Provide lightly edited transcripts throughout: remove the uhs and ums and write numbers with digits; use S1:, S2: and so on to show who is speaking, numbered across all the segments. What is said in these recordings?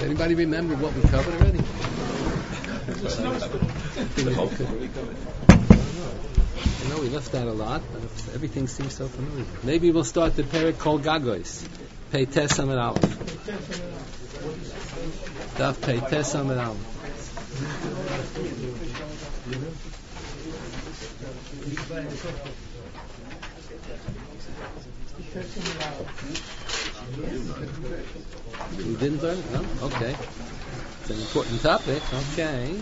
S1: anybody remember what we covered already? I know we left out a lot, but everything seems so familiar. Maybe we'll start the Perek Kol Gagois. Pei Tes Amud Aleph. Daf Pei Tes Amud Aleph. We didn't learn it? No? Okay. It's an important topic. Okay.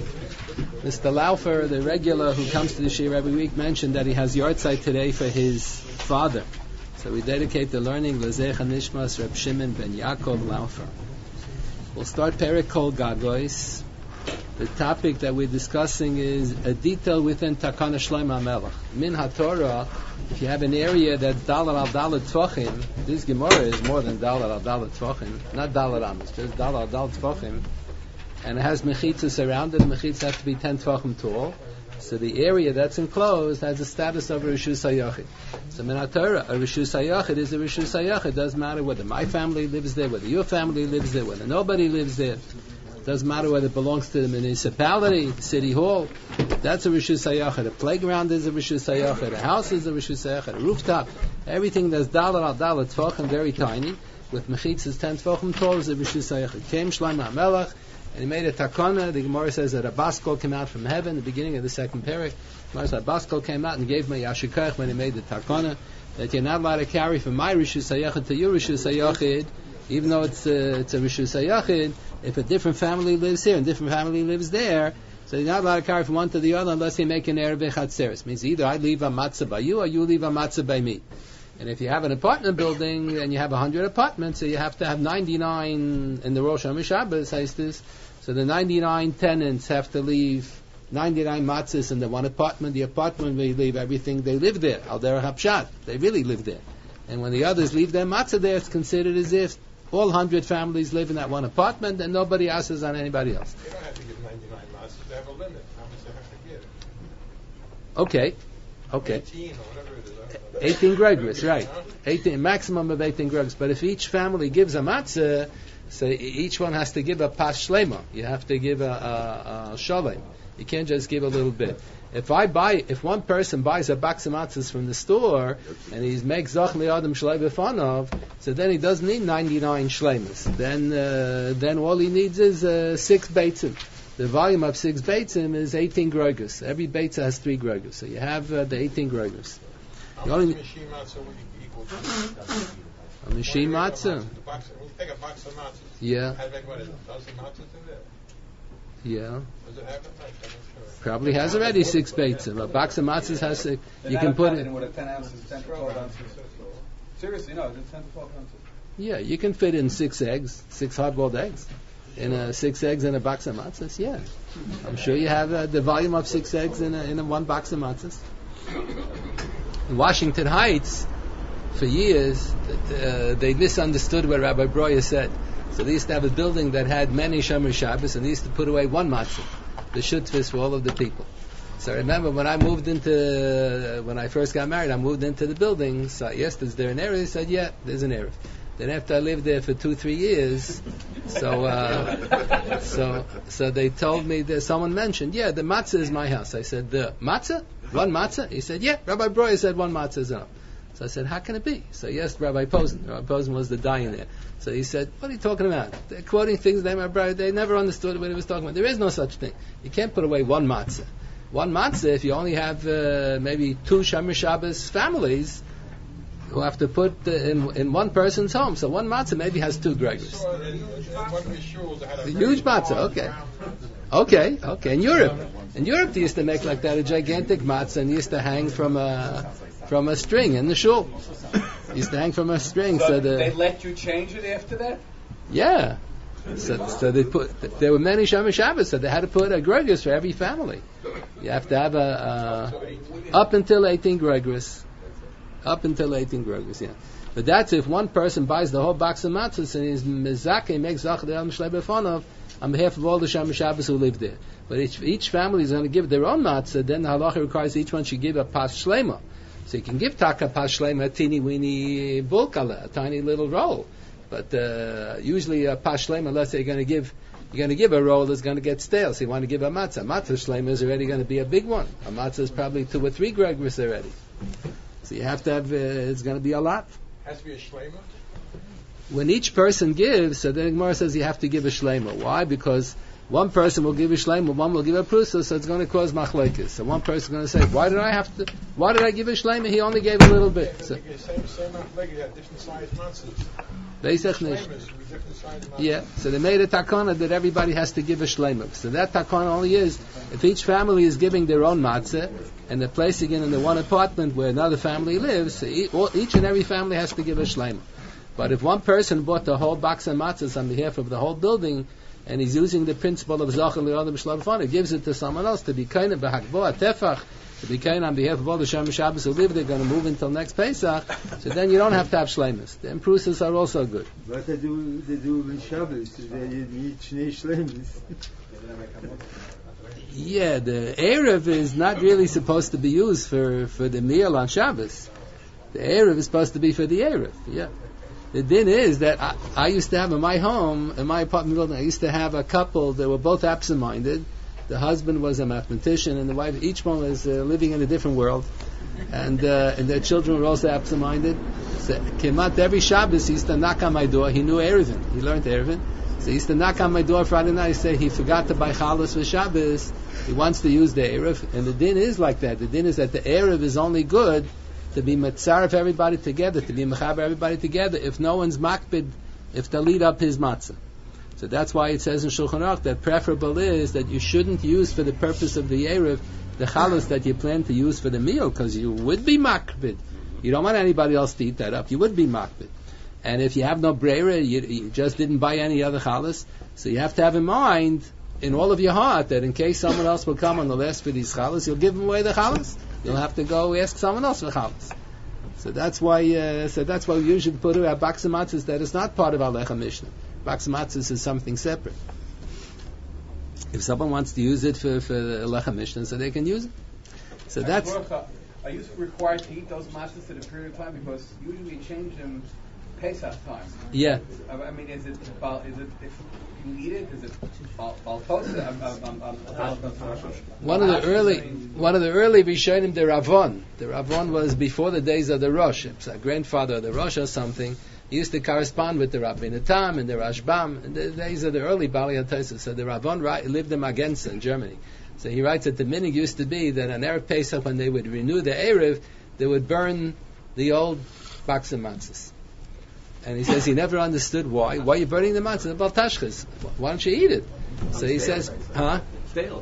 S1: Mr. Laufer, the regular who comes to the Shir every week, mentioned that he has yahrzeit today for his father. So we dedicate the learning L'Zecha Nishmas Reb Shimon ben Yaakov Laufer. We'll start Perek Kol Gagois. The topic that we're discussing is a detail within Takana Shlomo HaMelech. Min HaTorah, if you have an area that's Dalar al Dalar Tvachim, this Gemara is more than Dalar al Dalar Tvachim, not Dalar Amos, just Dalar al Dalar Tvachim, and it has mechitzas around it. The mechitzas have to be 10 Tvachim tall. So the area that's enclosed has the status of a Rishus HaYachid. So Min HaTorah, a Rishus HaYachid is a Rishus HaYachid. It doesn't matter whether my family lives there, whether your family lives there, whether nobody lives there. It doesn't matter whether it belongs to the municipality, city hall. That's a Rishus HaYachid. A playground is a Rishus HaYachid. A house is a Rishus HaYachid. A rooftop. Everything that's Dalar al Dalar Tvachim, very tiny, with mechitzas 10 Tvachim tall, is a Rishus HaYachid. Came Shlomo HaMelech, and he made a takana. The Gemara says that a baskol came out from heaven, the beginning of the second parak. Gemara says a baskol came out and gave me yashikach when he made the takana, that you're not allowed to carry from my Rishus HaYachid to your Rishus HaYachid, even though it's a Rishus HaYachid. If a different family lives here and different family lives there, so you're not allowed to carry from one to the other unless you make an erev chatzeres. Means either I leave a matzah by you or you leave a matzah by me. And if you have an apartment building and you have 100 apartments, so you have to have 99 in the Rosh Hashanah, says this. So the 99 tenants have to leave 99 matzahs in the one apartment. The apartment may leave everything. They live there. Al derech hapshat. They really live there. And when the others leave their matzah there, it's considered as if all 100 families live in that one apartment and nobody asks on anybody else.
S2: They don't have to give 99 matzahs. They have a limit. How much they have to give?
S1: Okay.
S2: 18 or whatever it is.
S1: 18 gregors, right. 18, maximum of 18 gregors. But if each family gives a matzah, so each one has to give a pas shlema. You have to give a shalem. You can't just give a little bit. If one person buys a box of matzahs from the store and he makes zach li'adam shlei b'fanav, so then he doesn't need 99 shlemas. Then all he needs is 6 beitzim. The volume of 6 beitzim is 18 gregors. Every beitzah has 3 gregors. So you have the 18 gregors.
S2: How much mishim matzah would equal to?
S1: A mishim matzah?
S2: When you take a box of matzahs,
S1: yeah.
S2: how big what is it? 1,000 matzahs in there?
S1: Yeah.
S2: Does it have it? I'm not sure.
S1: Probably has already 6 beitzim. A box of matzahs has 6. You can put it.
S3: With a 10 ounces, 10 to 12 ounces. Seriously, no, it's 10 to 12 ounces.
S1: Yeah, you can fit in 6 eggs, 6 hard-boiled eggs. In 6 eggs in a box of matzahs, yeah. I'm sure you have the volume of 6 eggs in one box of matzahs. In Washington Heights, for years, they misunderstood what Rabbi Breuer said. So they used to have a building that had many Shomer Shabbos, and they used to put away one matzah, the shutfis for all of the people. So I remember when I first got married, I moved into the building. So yes, is there an area? They said, yeah, there's an area. Then after I lived there for 2-3 years, so they told me that someone mentioned, yeah, the matzah is my house. I said, the matzah? One matzah? He said, yeah, Rabbi Breuer said one matzah is enough. So I said, how can it be? So yes, Rabbi Posen. Rabbi Posen was the dayan there. So he said, what are you talking about? They're quoting things that my brother, they never understood what he was talking about. There is no such thing. You can't put away one matzah. One matzah, if you only have maybe 2 Shomer Shabbos families, who have to put in one person's home. So one matzah maybe has 2 gregors. A huge matzah, okay. In Europe they used to make like that, a gigantic matzah, and used to hang from a string in the shul. Used to hang from a string. So
S3: they let you change it after that?
S1: Yeah. So there were many Shomer Shabbos, so they had to put a gregors for every family. You have to have up until 18 gregors. Up until 18 gregors, yeah. But that's if one person buys the whole box of matzahs and he's mezake, makes zach li'adam shlei b'fanav on behalf of all the Shomer Shabbos who live there. But each family is going to give their own matzah, then the halacha requires each one should give a pas shlema. So you can give taka pas shlema, a teeny weeny bulkala, a tiny little roll. But usually a pas shlema, unless you're going to give a roll, is going to get stale. So you want to give a matzah. Matzah shlema is already going to be a big one. A matzah is probably 2 or 3 gregris already. So you have to have. It's going to be a lot.
S2: Has to be a shlema.
S1: When each person gives, so the Gemara says you have to give a shlema. Why? Because one person will give a shlema, one will give a prusa, so it's going to cause machlekes. So one person is going to say, why did I give a shlema? He only gave a little bit. So,
S2: same machlekes, you have different sized matzahs.
S1: Yeah, so they made a takana that everybody has to give a shlema. So that takana only is if each family is giving their own matzah and they're placing it in the one apartment where another family lives, so each and every family has to give a shlema. But if one person bought the whole box of matzahs on behalf of the whole building and he's using the principle of Zachar L'Yodam B'Shlavafon, he gives it to someone else to be kind of b'hakboa tefach, to be kind on behalf of all the Shem Shabbos who live, they're going to move until next Pesach, so then you don't have to have shleimus. The imprusas are also good.
S4: What they do in Shabbos, they need shnei shleimus.
S1: Yeah, the Erev is not really supposed to be used for the meal on Shabbos. The Erev is supposed to be for the Erev, yeah. The din is that I used to have in my home, in my apartment building, I used to have a couple that were both absent-minded. The husband was a mathematician and the wife, each one was living in a different world. And their children were also absent-minded. So, Kemat, every Shabbos he used to knock on my door. He knew Erevin. He learned Erevin. So he used to knock on my door Friday night. He said he forgot to buy chalas for Shabbos. He wants to use the Erev. And the din is like that. The din is that the Erev is only good to be mitzaref everybody together, to be mechaber everybody together, if no one's makbid, if they lead up his matzah. So that's why it says in Shulchan Aruch that preferable is that you shouldn't use for the purpose of the Erev the chalas that you plan to use for the meal, because you would be makbid. You don't want anybody else to eat that up. You would be makbid. And if you have no breira, you just didn't buy any other chalas, so you have to have in mind, in all of your heart, that in case someone else will come on the last for these chalas, you'll give them away the chalas. You'll have to go ask someone else for chalas. So that's why we usually put our box of matzahs that is not part of our Lechem Mishnah. Box of matzahs is something separate. If someone wants to use it for Lechem Mishnah, so they can use it. So that's.
S3: Are you required to eat those matzahs at a period of time, because usually we change them Pesach time?
S1: Yeah.
S3: I mean, is it if you eat it? Is it baltosa?
S1: One of the early Rishonim, the Ravon. The Ravon was before the days of the Rosh. It's a grandfather of the Rosh or something. He used to correspond with the Rabbeinu Tam and the Rashbam. In the days of the early Bali HaTosafos. So the Ravon lived in Magensa in Germany. So he writes that the minig used to be that on Erev Pesach, when they would renew the Erev, they would burn the old box of matzahs. And he says he never understood why. Why are you burning the matzah? About tashchis. Why don't you eat it? So he says, huh?
S3: Stale.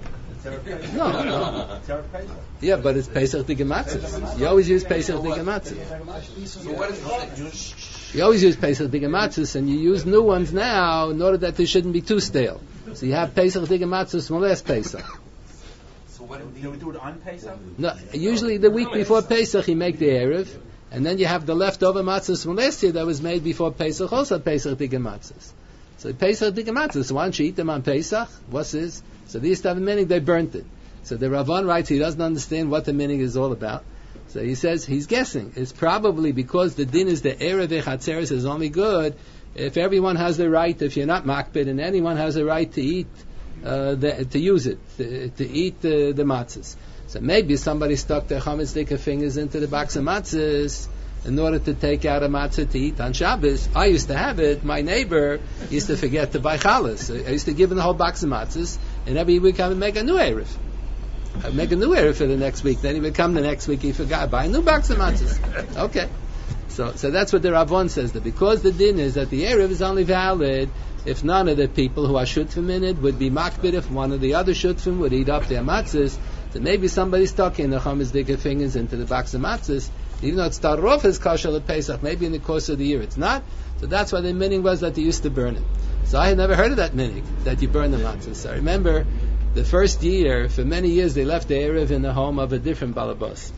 S1: No. Yeah, but it's Pesach Digah matzahs. You always use Pesach Digah matzahs.
S3: So what is
S1: You always use Pesach Digah matzahs, and you use new ones now in order that they shouldn't be too stale. So you have Pesach Digah matzahs from last Pesach.
S3: So what do we do it on Pesach?
S1: No, usually the week before Pesach you make the Erev, and then you have the leftover matzahs from last year that was made before Pesach, also Pesach Digah matzahs. So Pesach Digah matzahs, why don't you eat them on Pesach? What's this? So they used to have a meaning, they burnt it. So the Ravon writes he doesn't understand what the meaning is all about. So he says he's guessing. It's probably because the din is the Erev Echatzeres is only good if everyone has the right, if you're not makbid, and anyone has the right to eat, to use it, to eat the matzahs. So maybe somebody stuck their chametz dika fingers into the box of matzahs in order to take out a matzah to eat on Shabbos. I used to have it. My neighbor used to forget to buy chalas. I used to give him the whole box of matzahs, and every week I would make a new erev. I'd make a new erev for the next week. Then he would come the next week, he forgot, buy a new box of matzahs. Okay. So that's what the Ravon says, that because the din is that the erev is only valid if none of the people who are shutfim in it would be makbid, if one of the other shutfim would eat up their matzahs. So maybe somebody stuck in the chametz dika fingers into the box of matzahs, even though it started off as kosher at Pesach, maybe in the course of the year it's not. So that's why the meaning was that they used to burn it. So I had never heard of that meaning, that you burn the matzahs. So I remember the first year, for many years, they left the erev in the home of a different balabas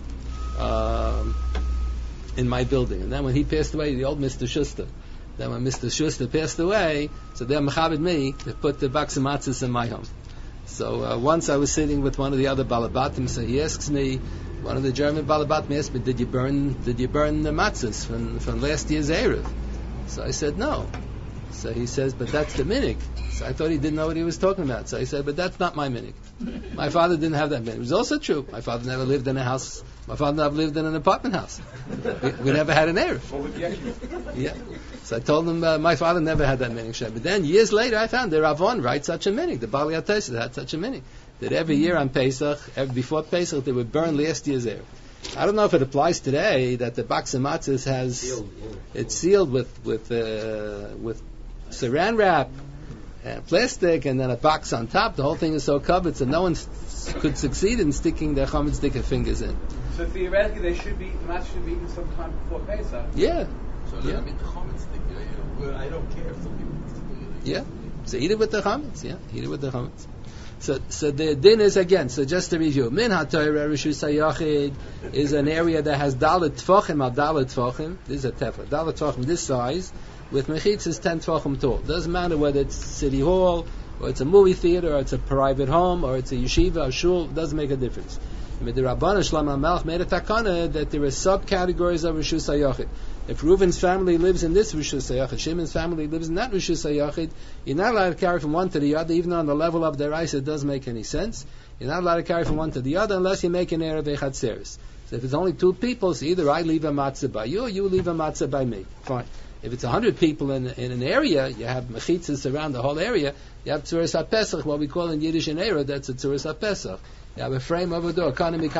S1: in my building. And then when he passed away, the old Mr. Schuster, then when Mr. Schuster passed away, so they mechabed me to put the box of matzahs in my home. So once I was sitting with one of the other balabatim, so he asks me, one of the German balabatim asked me, did you burn the matzahs from last year's erev? So I said, no. So he says, but that's the minig. So I thought he didn't know what he was talking about. So I said, but that's not my minig. My father didn't have that minig. It was also true. My father never lived in a house. My father never lived in an apartment house. We never had an Erev. Yeah. So I told him, my father never had that minig. But then years later, I found the Ravon writes such a minig. The Bali HaTosfos had such a minig. That every year on Pesach, before Pesach, they would burn last year's Erev. I don't know if it applies today that the box of matzahs has it's sealed with saran wrap and plastic, and then a box on top. The whole thing is so covered, so no one could succeed in sticking their chametz sticker fingers in.
S3: So theoretically, the matzah should be eaten sometime before Pesach.
S1: Yeah.
S5: So
S1: yeah.
S5: I don't care if some people.
S1: Yeah. So eat it with the chametz. Yeah. Eat it with the chametz. So the din is again. So just to review, Min HaTorah Rishus HaYachid is an area that has dalet tfachim al dalet tfachim. This is a tefah. Dalet tfachim this size with mechitzas 10 tfachim tall. Doesn't matter whether it's city hall or it's a movie theater or it's a private home or it's a yeshiva or shul. Doesn't make a difference. The Rabban Shlomo HaMelech made a takana that there are subcategories of Rishus HaYachid. If Reuven's family lives in this Rishus HaYachid, Shimon's family lives in that Rishus HaYachid, you're not allowed to carry from one to the other, even on the level of their ice, it doesn't make any sense. You're not allowed to carry from one to the other unless you make an Erev Echatzeres. So if it's only 2 people, so either I leave a matzah by you or you leave a matzah by me. Fine. If it's 100 people in an area, you have mechitzas around the whole area, you have Tzuras HaPesach, what we call in Yiddish an Erev, that's a Tzuras HaPesach. You have a frame over a door,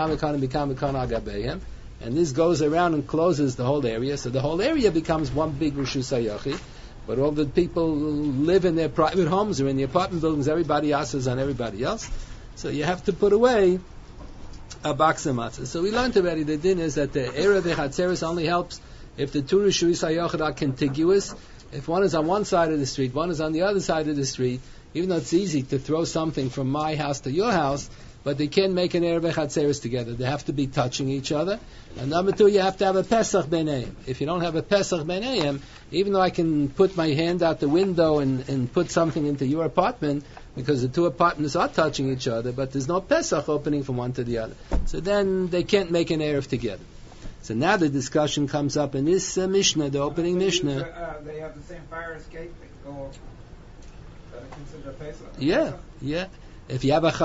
S1: and this goes around and closes the whole area, so the whole area becomes one big Rishus HaYachid, but all the people live in their private homes or in the apartment buildings, everybody asks on everybody else, so you have to put away a box of matzah. So we learned already, the din is that the Erev Echatzeres only helps if the 2 Rishus HaYachid are contiguous. If one is on one side of the street, one is on the other side of the street, even though it's easy to throw something from my house to your house, but they can't make an Erev Echatzeres together. They have to be touching each other. And number 2, you have to have a Pesach B'neihem. If you don't have a Pesach B'neihem, even though I can put my hand out the window and put something into your apartment, because the 2 apartments are touching each other, but there's no Pesach opening from one to the other. So then they can't make an Erev together. So now the discussion comes up in this Mishnah, the opening Mishnah.
S6: They have the same fire escape. They go. That are considered Pesach.
S1: Yeah. If you have a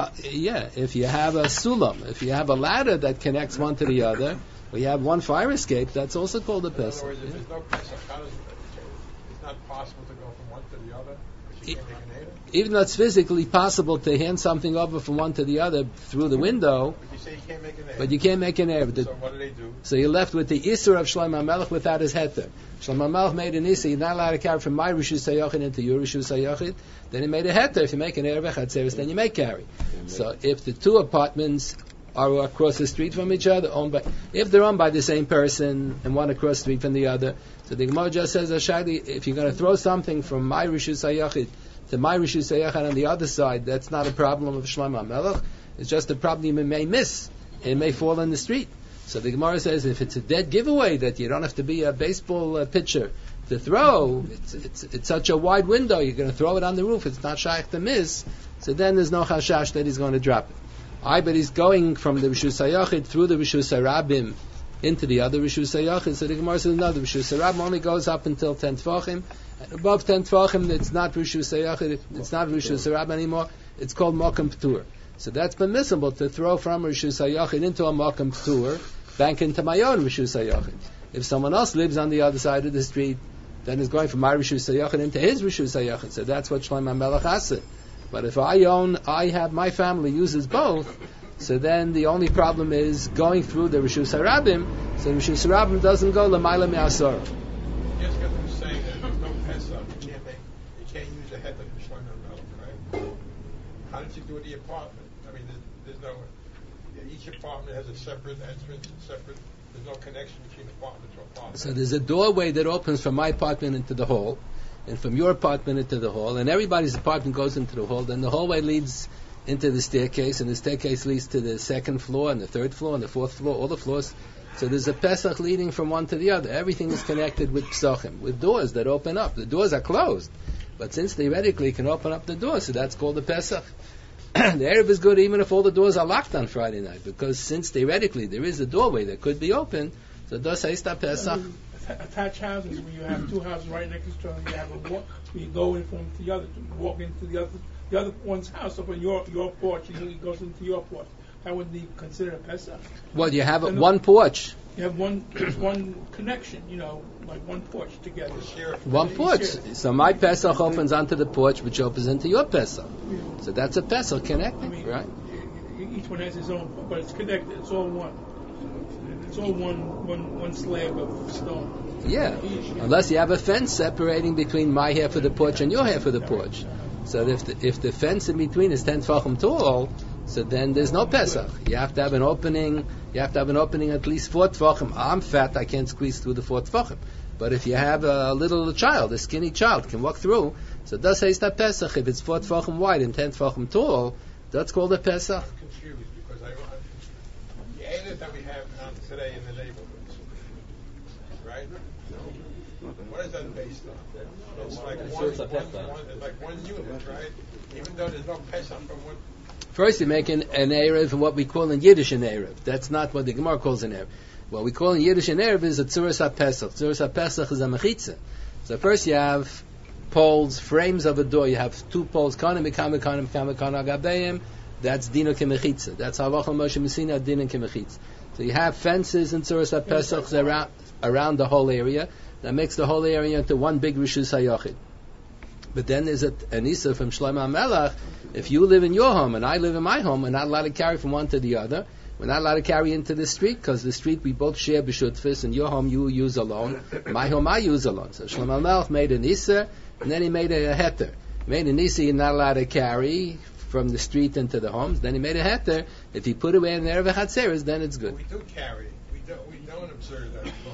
S1: sulam, if you have a ladder that connects one to the other, or you have one fire escape, that's also called a Pesach.
S2: In other words, if there's no Pesach, how does it's not possible to go from one to the other, but you can't make an Erev?
S1: Even though it's physically possible to hand something over from one to the other through the window,
S2: But you say you can't make an Erev.
S1: but you can't make an Erev.
S2: So what do?
S1: So you're left with the Isser of Shlomo HaMelech without his heter. Shlomo HaMelech made an Isser, you're not allowed to carry from my Rishus HaYachid into your Rishus HaYachid. Then he made a heter. If you make an Erev Echatzeres, then you may carry. So if the 2 apartments are across the street from each other, if they're owned by the same person and one across the street from the other, so the Gemara just says, Ashadi, if you're going to throw something from my Rishus HaYachid to my Rishus HaYachid on the other side, that's not a problem of Shlomo HaMelech. It's just a problem you may miss. It may fall in the street. So the Gemara says if it's a dead giveaway that you don't have to be a baseball pitcher to throw, it's such a wide window, you're going to throw it on the roof, it's not shaykh to miss, so then there's no chashash that he's going to drop it. But he's going from the Rishus HaYachid through the Rishus HaRabim into the other Rishus HaYachid, so the Gemara says no, the Rishus HaRabim only goes up until 10 Tfachim, and above 10 Tfachim it's not Rishus HaYachid, it's not Rishus HaRabim anymore, it's called Mokum P'tur. So that's permissible to throw from Rishus HaYachid into a Mokum P'tur, back into my own Rishus HaYachid. If someone else lives on the other side of the street, then it's going from my Rishus HaYachid into his Rishus HaYachid. So that's what Shlomo HaMelech has said. But if I have my family uses both, so then the only problem is going through the Rishus HaRabim, so the Rishus HaRabim doesn't go L'mayla Me'asor.
S2: Just got them saying that there's no Pesach, you can't use a heter for Shlomo HaMelech, right? How did you do it in the apartment? I mean, there's no, each apartment has a separate entrance, there's no connection between apartment to apartment.
S1: So there's a doorway that opens from my apartment into the hall, and from your apartment into the hall, and everybody's apartment goes into the hall, then the hallway leads into the staircase, and the staircase leads to the 2nd floor, and the 3rd floor, and the 4th floor, all the floors. So there's a Pesach leading from one to the other. Everything is connected with Pesachim, with doors that open up. The doors are closed, but since theoretically you can open up the doors, so that's called the Pesach. The Erev is good even if all the doors are locked on Friday night, because since theoretically there is a doorway that could be open, so das heißt a Pesach.
S7: attached houses where you have two houses right next to each other. You have a walk where you go in from the other, to walk into the other one's house up on your porch, and he goes into your porch. That would be considered a Pesach.
S1: Well, you have one porch.
S7: You have one connection, like one porch together.
S1: One porch. So my Pesach opens onto the porch, which opens into your Pesach. So that's a Pesach connecting, right?
S7: Each one has his own, but it's connected. It's all one. It's all one slab of stone.
S1: Yeah, unless you have a fence separating between my half of the porch and your half of the porch. So if the fence in between is 10 tefachim tall, so then there's no Pesach. You have to have an opening. You have to have an opening at least 4 tefachim. I'm fat, I can't squeeze through the 4 tefachim. But if you have a little child, a skinny child, can walk through, so does say it's not Pesach. If it's 4 tefachim wide and 10 tefachim tall, that's called a Pesach.
S2: I'm confused because the area that we have today in the neighborhoods, right? What is that based on? It's like one unit, right? Even though there's no Pesach from one.
S1: First, you make an Erev, what we call in Yiddish an Erev. That's not what the Gemara calls an Erev. What we call in Yiddish an Erev is a Tzuras HaPesach. Tzuras HaPesach is a Mechitza. So first you have poles, frames of a door. You have 2 poles, Kanim, Mekam, Agabeim. That's Dino Kemechitza. That's Halachah Moshe Messina, Dino Kemechitza. So you have fences and Tzuras HaPesach around the whole area. That makes the whole area into one big Rishus HaYachid. But then there's an Issa from Shlomo HaMelech. If you live in your home and I live in my home, we're not allowed to carry from one to the other. We're not allowed to carry into the street because the street we both share b'shutfis, and your home you use alone, my home I use alone. So Shlomo HaMelech made an Issa, and then he made a heter. He made an Issa you're not allowed to carry from the street into the homes. Then he made a heter. If you put away in the Erev HaChatzeres, then it's good.
S2: We do carry. We don't observe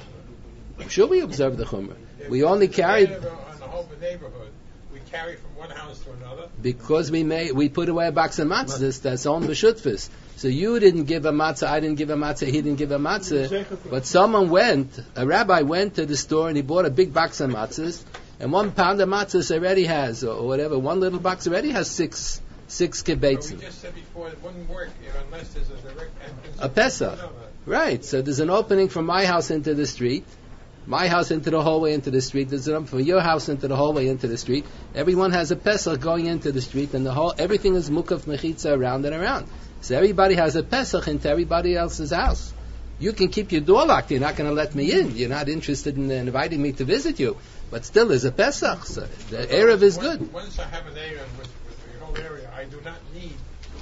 S2: that.
S1: Sure, we observe the Chumrah. We only carry
S2: on the whole neighborhood. We carry from one house to another
S1: because we put away a box of matzahs that's on b'shutfis. So you didn't give a matzah, I didn't give a matzah, he didn't give a matzah. But someone a rabbi went to the store and he bought a big box of matzahs, and 1 pound of matzahs already has, or whatever, one little box already has six kibbeitzim.
S2: We just said before it wouldn't work unless there's a direct entrance.
S1: A Pesach, right? So there's an opening from my house into the street. My house into the hallway into the street. There's an from your house into the hallway into the street. Everyone has a Pesach going into the street, and everything is mukaf mechitza around and around. So everybody has a Pesach into everybody else's house. You can keep your door locked. You're not going to let me in. You're not interested in inviting me to visit you. But still, there's a Pesach. So the Erev is good.
S2: Once I have an Erev with the whole area, I do not need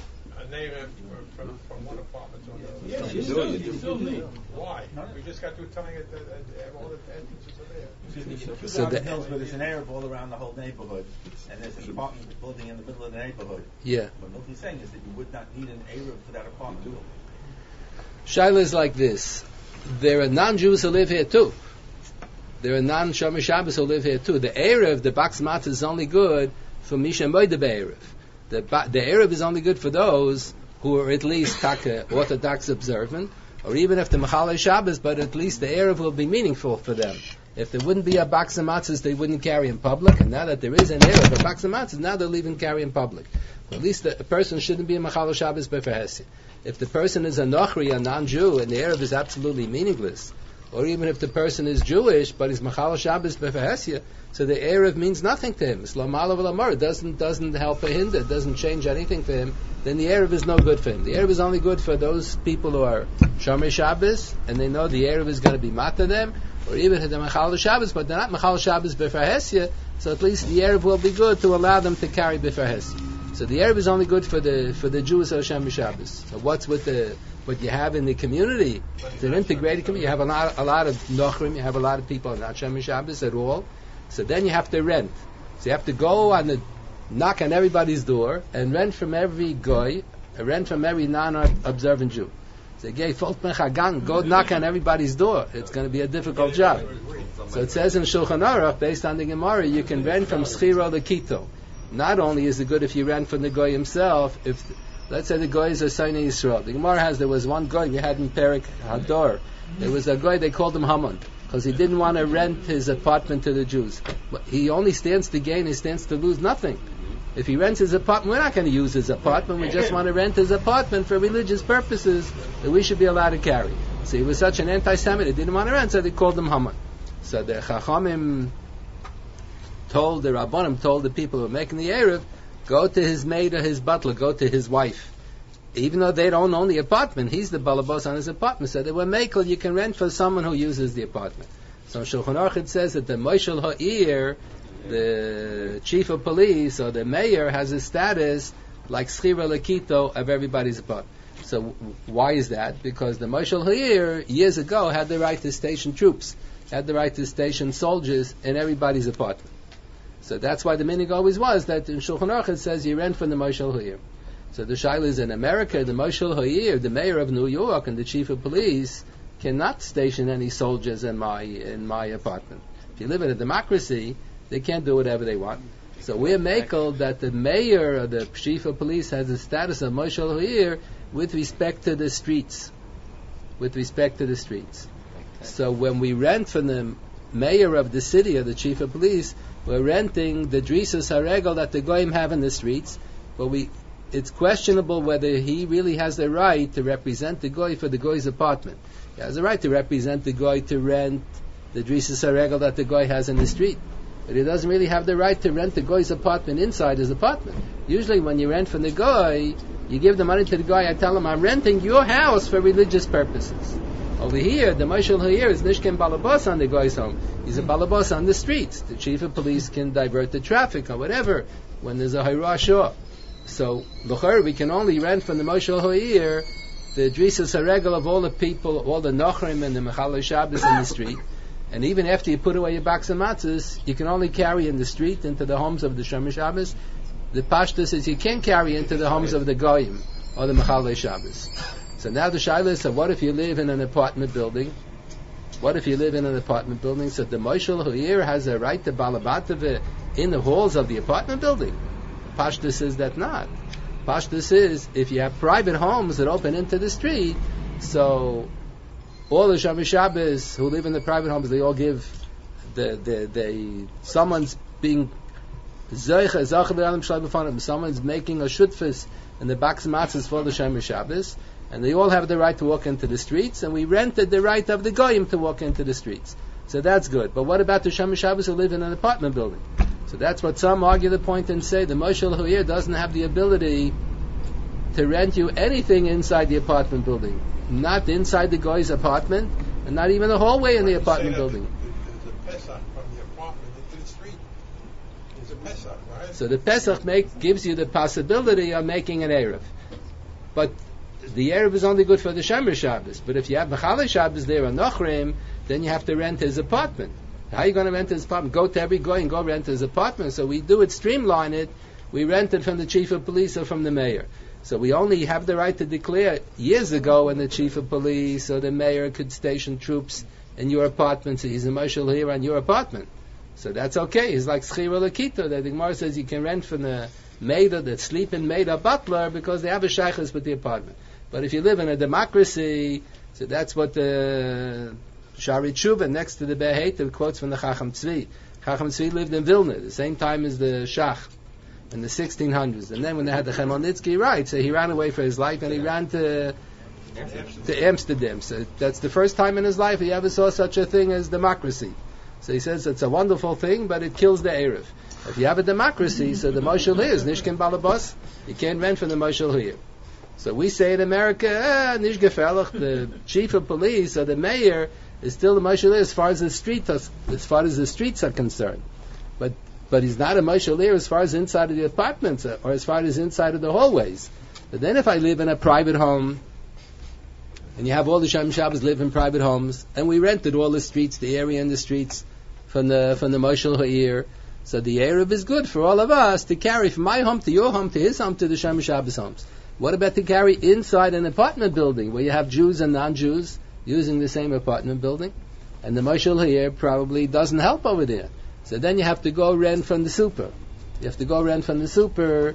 S2: an Erev from one apartment to another.
S7: Yes, you still need.
S2: Why? We just got through telling it that all the entrances are there.
S8: So the hills where there's an Arab all around the whole neighborhood, and there's an apartment building in the middle of the neighborhood.
S1: Yeah.
S8: What he's saying is that you would not need an Arab for that apartment.
S1: Shaila is like this. There are non-Jews who live here too. There are non-Shomer Shabbos who live here too. The Erev, the box matzah is only good for Misha Moide Be'erev. The Erev is only good for those who are at least Orthodox observant, or even if the Mechalei Shabbos, but at least the Erev will be meaningful for them. If there wouldn't be a box of matzahs, they wouldn't carry in public, and now that there is an Erev, a box of matzahs, now they'll even carry in public. At least a person shouldn't be a Mechalei Shabbos B'Ferhesi. If the person is a Nochri, a non-Jew, and the Erev is absolutely meaningless, or even if the person is Jewish, but he's Mechalei Shabbos B'Ferhesi, so the Erev means nothing to him. Slomala v'lamar doesn't help or hinder, doesn't change anything for him, then the Erev is no good for him. The Erev is only good for those people who are Shomer Shabbos, and they know the Erev is going to be mata them, or even if they're Mechalei Shabbos, but they're not Mechalei Shabbos B'Ferhesi, so at least the Erev will be good to allow them to carry B'Ferhesi. So the Erev is only good for the Jews of Shomer Shabbos. So what's with what you have in the community? It's an integrated community. You have a lot of Nochrim, you have a lot of people not Shomer Shabbos at all. So then you have to rent. So you have to go knock on everybody's door and rent from every goy, rent from every non-observant Jew. So go knock on everybody's door. It's going to be a difficult job. So it says in Shulchan Aruch, based on the Gemara, you can rent from Schiro to Kito. Not only is it good if you rent from the goy himself, if let's say the goys are Sinai Yisrael. The Gemara there was one goy we had in Perik Hador. There was a goy, they called him Haman, because he didn't want to rent his apartment to the Jews. But he only stands to gain, he stands to lose nothing. If he rents his apartment, we're not going to use his apartment, we just want to rent his apartment for religious purposes that we should be allowed to carry. So he was such an anti-Semite, he didn't want to rent, so they called him Haman. So the Chachamim told the Rabbanim, told the people who were making the Erev, go to his maid or his butler, go to his wife. Even though they don't own the apartment, he's the balabos on his apartment. So they were makel, you can rent for someone who uses the apartment. So Shulchan Aruch it says that the Moshel Ha'ir, the chief of police or the mayor, has a status like Schira Lekito of everybody's apartment. So why is that? Because the Moshel Ha'ir years ago had the right to station troops, had the right to station soldiers in everybody's apartment. So that's why the minig always was that in Shulchan Aruch it says you rent from the Moshel Ha'ir. So the shaila is in America, the Moshel Ha'ir, the mayor of New York and the chief of police cannot station any soldiers in my apartment. If you live in a democracy, they can't do whatever they want. So we're makel that the mayor or the chief of police has the status of Moshel Ha'ir with respect to the streets. With respect to the streets. So when we rent from the mayor of the city or the chief of police, we're renting the Drisas HaRegel that the Goyim have in the streets, but it's questionable whether he really has the right to represent the Goy for the Goy's apartment. He has the right to represent the Goy to rent the Drisas HaRegel that the Goy has in the street. But he doesn't really have the right to rent the Goy's apartment inside his apartment. Usually when you rent from the Goy, you give the money to the Goy, I tell him, I'm renting your house for religious purposes. Over here, the Moshel Ha'ir is Nishkin Balabas on the Goy's home. He's a Balabas on the streets. The chief of police can divert the traffic or whatever when there's a Hayrah Shah. So, l'chor, we can only rent from the Moshel Ha'ir the Drisas HaRegel of all the people, all the Nochrim and the Mechalei Shabbos in the street. And even after you put away your box of matzahs, you can only carry in the street into the homes of the Shomer Shabbos. The Pashtus is you can't carry into the homes of the Goyim or the Mechalei Shabbos. So now the shaila is, so what if you live in an apartment building? What if you live in an apartment building? So the Moshel Ha'ir has a right to Balabatava in the halls of the apartment building. Pashtus is that not. Pashtus is, if you have private homes that open into the street, so all the Shomer Shabbos who live in the private homes, they all give someone's being someone's making a shutfus in the box of matzahs for the Shomer Shabbos, and they all have the right to walk into the streets, and we rented the right of the Goyim to walk into the streets. So that's good. But what about the Shomer Shabbos who live in an apartment building? So that's what some argue the point and say the Moshel Ha'ir doesn't have the ability to rent you anything inside the apartment building. Not inside the Goy's apartment, and not even the hallway in the apartment building.
S2: There's a Pesach from the apartment into the street. There's a Pesach, right?
S1: So the Pesach gives you the possibility of making an Erev. But the Erev is only good for the Shomer Shabbos. But if you have Mechalei Shabbos there or Nochrim, then you have to rent his apartment. How are you going to rent his apartment? Go to every Goy and go rent his apartment. So we do it, streamline it. We rent it from the chief of police or from the mayor. So we only have the right to declare years ago when the chief of police or the mayor could station troops in your apartment. So he's a Moshel Ha'ir on your apartment. So that's okay. He's like Schira Lekito. The Gemara says you can rent from the maid or the sleeping maid or butler because they have a shaykhus with the apartment. But if you live in a democracy, so that's what the Shari Tshuva next to the Be'heit quotes from the Chacham Tzvi. Chacham Tzvi lived in Vilna, the same time as the Shach, in the 1600s. And then when they had the Chmielnitsky riots, so he ran away for his life and he ran to Amsterdam. So that's the first time in his life he ever saw such a thing as democracy. So he says it's a wonderful thing, but it kills the Erev. If you have a democracy, so the Moshel Ha'ir is Nishkin Balabas, you can't rent from the Moshel Ha'ir. So we say in America, Nish Gefährlich, the chief of police or the mayor is still the Moshel Ha'ir as far as the streets are concerned. But he's not a Moshel Ha'ir as far as inside of the apartments or as far as inside of the hallways. But then if I live in a private home, and you have all the Shomer Shabbos live in private homes, and we rented all the streets, the area in the streets from the Moshel Ha'ir, so the Erev is good for all of us to carry from my home to your home to his home to the Shomer Shabbos homes. What about to carry inside an apartment building where you have Jews and non-Jews using the same apartment building? And the Moshel Ha'ir probably doesn't help over there. So then you have to go rent from the super. You have to go rent from the super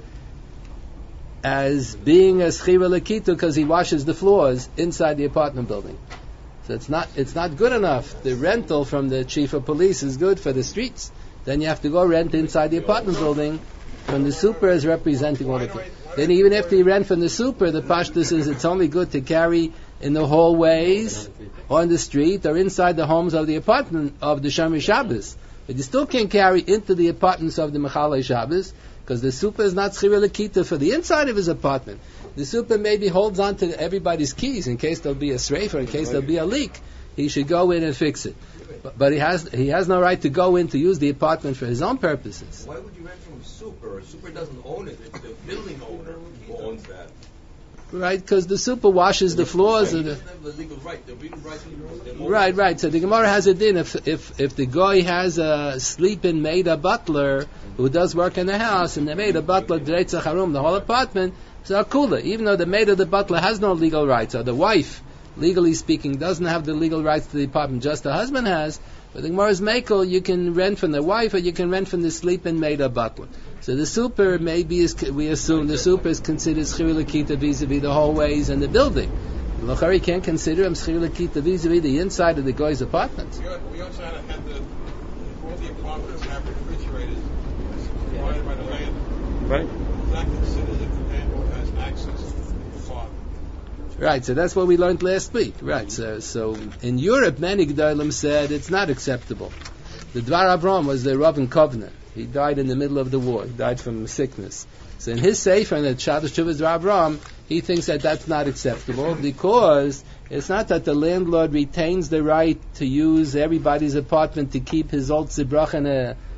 S1: as being a Schira Lekito because he washes the floors inside the apartment building. So it's not good enough. The rental from the chief of police is good for the streets. Then you have to go rent inside the apartment building from the super as representing all the people. Then even after you rent from the super, the pashtus is it's only good to carry in the hallways, or in the street, or inside the homes of the apartment of the Shomer Shabbos. But you still can't carry into the apartments of the Mechalei Shabbos, because the super is not Schira L'Kita for the inside of his apartment. The super maybe holds on to everybody's keys in case there'll be a strafe or in case there'll be a leak. He should go in and fix it. But he has no right to go in to use the apartment for his own purposes.
S5: Why would you rent from a super? A super doesn't own it. It's the building owner who owns that.
S1: Right, because the super washes the floors.
S5: He doesn't have the legal right. The legal right to
S1: Right. So the Gemara has a din. If the guy has a sleeping maida butler who does work in the house, and the maida butler dreitza harum the whole apartment, so akula. Even though the maid of the butler has no legal rights, or the wife, legally speaking, doesn't have the legal rights to the apartment, just the husband has. But the Gemara's makel, you can rent from the wife, or you can rent from the sleeping maida butler. So the super maybe we assume the super is considered Schira L'Kita vis-a-vis the hallways and the building. L'chari can't consider him Schira L'Kita vis-a-vis the inside of the guy's apartment.
S2: We also had all the apartments have refrigerators provided by the landlord.
S1: Right.
S2: It's not considered that the landlord has access to the apartment.
S1: Right, so that's what we learned last week. Right, so in Europe, many Gedolim said it's not acceptable. The Dvar Avram was the Rav in Kovna. He died in the middle of the war. He died from sickness. So in his Sefer, in the Shabbos Shuvas Dvar Avram, he thinks that that's not acceptable because it's not that the landlord retains the right to use everybody's apartment to keep his old zibrach in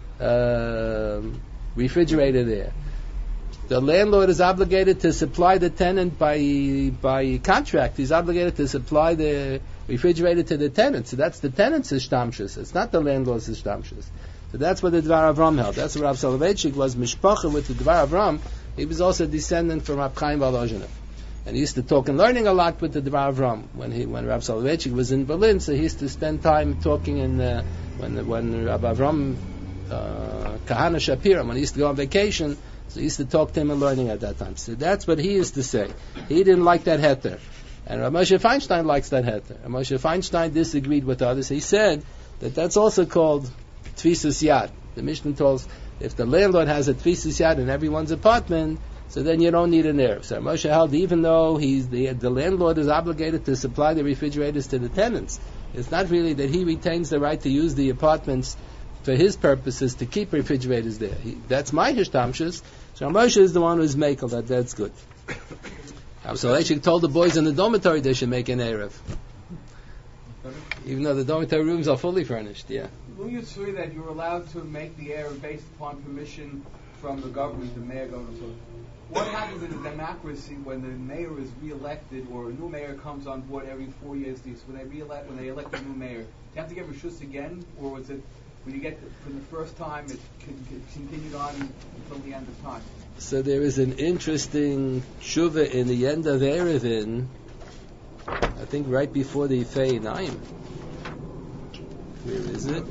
S1: a refrigerator there. The landlord is obligated to supply the tenant by contract. He's obligated to supply the refrigerator to the tenant. So that's the tenant's ishtamshus. It's not the landlord's ishtamshus. So that's what the Dvar Avram held. That's what Rav Soloveitchik was mishpacha with the Dvar Avram. He was also a descendant from Rab Chaim Volozhinov. And he used to talk and learning a lot with the Dvar Avram. When Rav Soloveitchik was in Berlin, so he used to spend time talking when Rab Avram Kahana Shapira, when he used to go on vacation, so he used to talk to him and learning at that time. So that's what he used to say. He didn't like that heter. And Rav Moshe Feinstein likes that heter. Rav Moshe Feinstein disagreed with others. He said that that's also called Tfisus Yad. The Mishnah tells us if the landlord has a Tfisus Yad in everyone's apartment, so then you don't need an heir. So Moshe held even though the landlord is obligated to supply the refrigerators to the tenants, it's not really that he retains the right to use the apartments for his purposes to keep refrigerators there. That's my hishtamshus. So Moshe is the one who's makel that's good. So Leishik told the boys in the dormitory they should make an Erev. Even though the dormitory rooms are fully furnished, yeah.
S3: Will you say that you're allowed to make the Erev based upon permission from the government, the mayor, government? So what happens in a democracy when the mayor is re-elected or a new mayor comes on board every 4 years? When they elect a new mayor, do you have to get reshus again, or was it when you get for the first time it continued on until the end of time?
S1: So there is an interesting tshuva in the end of Erevin, I think right before the Yifei Naim. Where is it?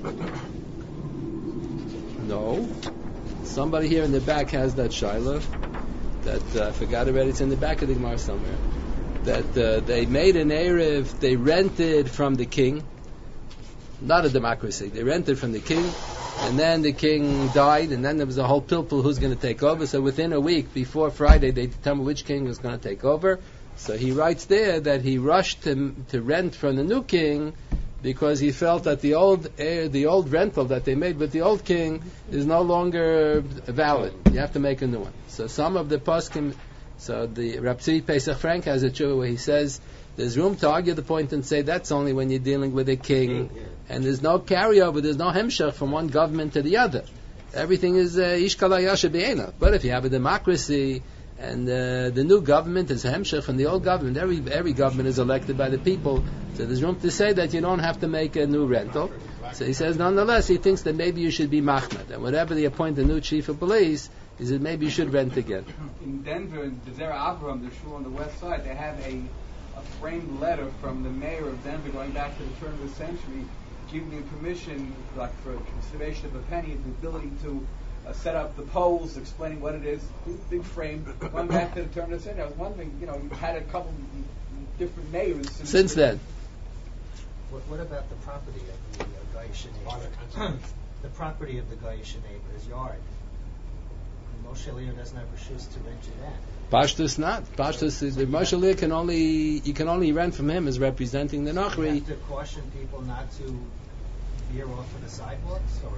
S1: No. Somebody here in the back has that Shiloh. That I forgot already. It's in the back of the Gemara somewhere. That they made an Erev, they rented from the king. Not a democracy. They rented from the king, and then the king died, and then there was a whole pilpul who's going to take over. So within a week, before Friday, they determined which king was going to take over. So he writes there that he rushed to rent from the new king because he felt that the old rental that they made with the old king is no longer valid. You have to make a new one. So some of the poskim, so the Rab Tzvi Pesach Frank has a tshuva where he says there's room to argue the point and say that's only when you're dealing with a king, and there's no carryover, there's no hemshach from one government to the other. Everything is ishkala yasha b'ena. But if you have a democracy and the new government is hemshach from the old government, every government is elected by the people, so there's room to say that you don't have to make a new rental. So he says, nonetheless, he thinks that maybe you should be machmed, and whenever they appoint a new chief of police, he said maybe you should rent again.
S3: In Denver, in the Zera Avram, the shul on the west side, they have a framed letter from the mayor of Denver going back to the turn of the century, giving him permission, like for consideration of a penny, the ability to set up the poles, explaining what it is, big frame, going back to the turn of the century. I was wondering, you've had a couple different mayors
S1: since then.
S9: What about the property of the Gaisha neighbor? The property of the Gaisha neighbor, his yard. Moshe Eliezer doesn't have reshus to rent it in.
S1: Pashtus not. Pashtus is the Moshe Eliezer you can only rent from him as representing the
S9: You
S1: Nachri.
S9: have to caution people not to veer off of the sidewalks, or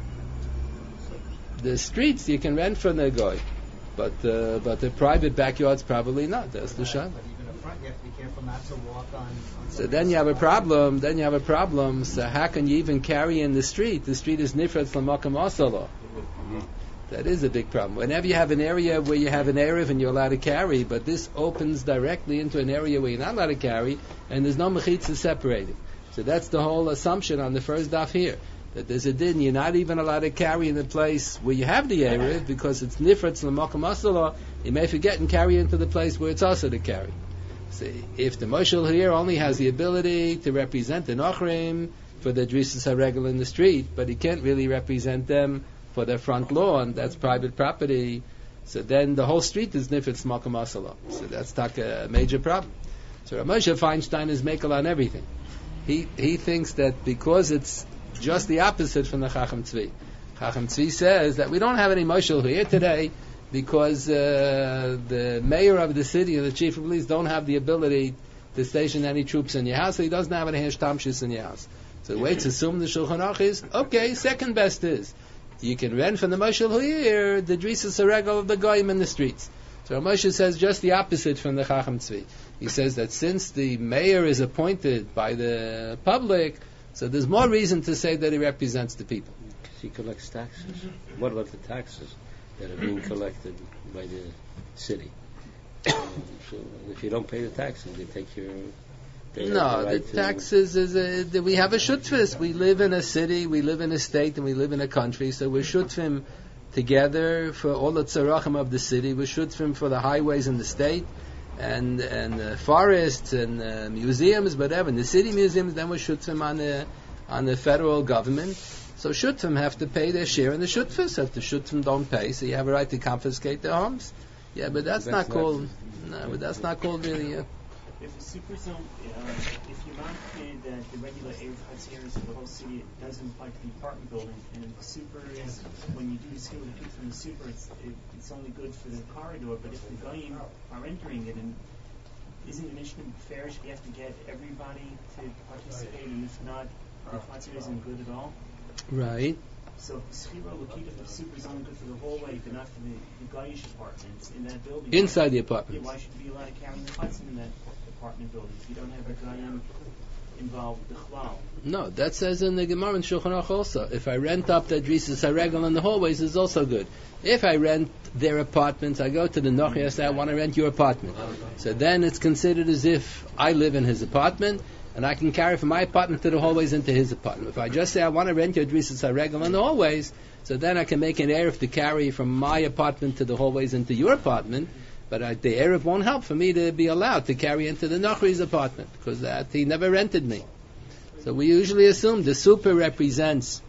S1: The streets you can rent from the goy, but the private backyards probably not. That's the sham.
S9: But even the front, you have to be careful not to walk on.
S1: So then you have a problem. So how can you even carry in the street? The street is nifratz l'makam asala. That is a big problem. Whenever you have an area where you have an erev and you're allowed to carry, but this opens directly into an area where you're not allowed to carry, and there's no mechitza separated. So that's the whole assumption on the first daf here, that there's a din, you're not even allowed to carry in the place where you have the erev, because it's nifratz l'makam asala, you may forget and carry into the place where it's also to carry. See, if the Moshel here only has the ability to represent the Nochrim for the Drisas HaRegel in the street, but he can't really represent them for their front lawn, that's private property, so then the whole street is Nifetz Makam Asala. So that's a major problem. So Rav Moshe Feinstein is Mekel on everything. He thinks that because it's just the opposite from the Chacham Tzvi. Chacham Tzvi says that we don't have any Moshel here today because the mayor of the city and the chief of police don't have the ability to station any troops in your house, so he doesn't have any hashtamshis in your house. So the way to assume the Shulchan Aruch is, okay, second best is, you can rent from the Moshel here the Drisas HaRegel of the Goyim in the streets. So Moshe says just the opposite from the Chacham Tzvi. He says that since the mayor is appointed by the public, so there's more reason to say that he represents the people.
S10: Because he collects taxes. What about the taxes that are being collected by the city? So if you don't pay the taxes, they take your...
S1: No, the taxes is we have a shutfis. We live in a city, we live in a state, and we live in a country. So we're shutfim together for all the tzarachim of the city. We're shutfim for the highways in the state, and forests and museums, whatever. In the city museums, then we're shutfim on the federal government. So shutfim have to pay their share in the shutfis. If the shutfim don't pay, so you have a right to confiscate their homes. Yeah, but that's not called. No, but that's not called really.
S11: If the super zone, if you want the regular Erev Chatzers of the whole city, it doesn't apply to the apartment building. And the super is, when you do the skill of from the super, it's only good for the corridor. But if the goyim are entering it, and isn't the Mishnah fair? Should we have to get everybody to participate? And if not, the Chatzer isn't good at all.
S1: Right.
S11: So if the Schira Lakita for the super is only good for the hallway, but not for the goyish apartments in that building.
S1: Inside the apartment.
S11: Yeah, why should we be allowed to carry the Chatzer in that apartment building if you don't have a goyim involved with the chlal? No,
S1: that says in the Gemara in Shulchan Aruch also. If I rent up the Drisas HaRegel in the hallways, is also good. If I rent their apartments, I go to the Nochi, I say, I want to rent your apartment. So then it's considered as if I live in his apartment, and I can carry from my apartment to the hallways into his apartment. If I just say I want to rent your Drisas HaRegel in the hallways, so then I can make an erev to carry from my apartment to the hallways into your apartment, but the erev won't help for me to be allowed to carry into the Nochri's apartment, because he never rented me. So we usually assume the super represents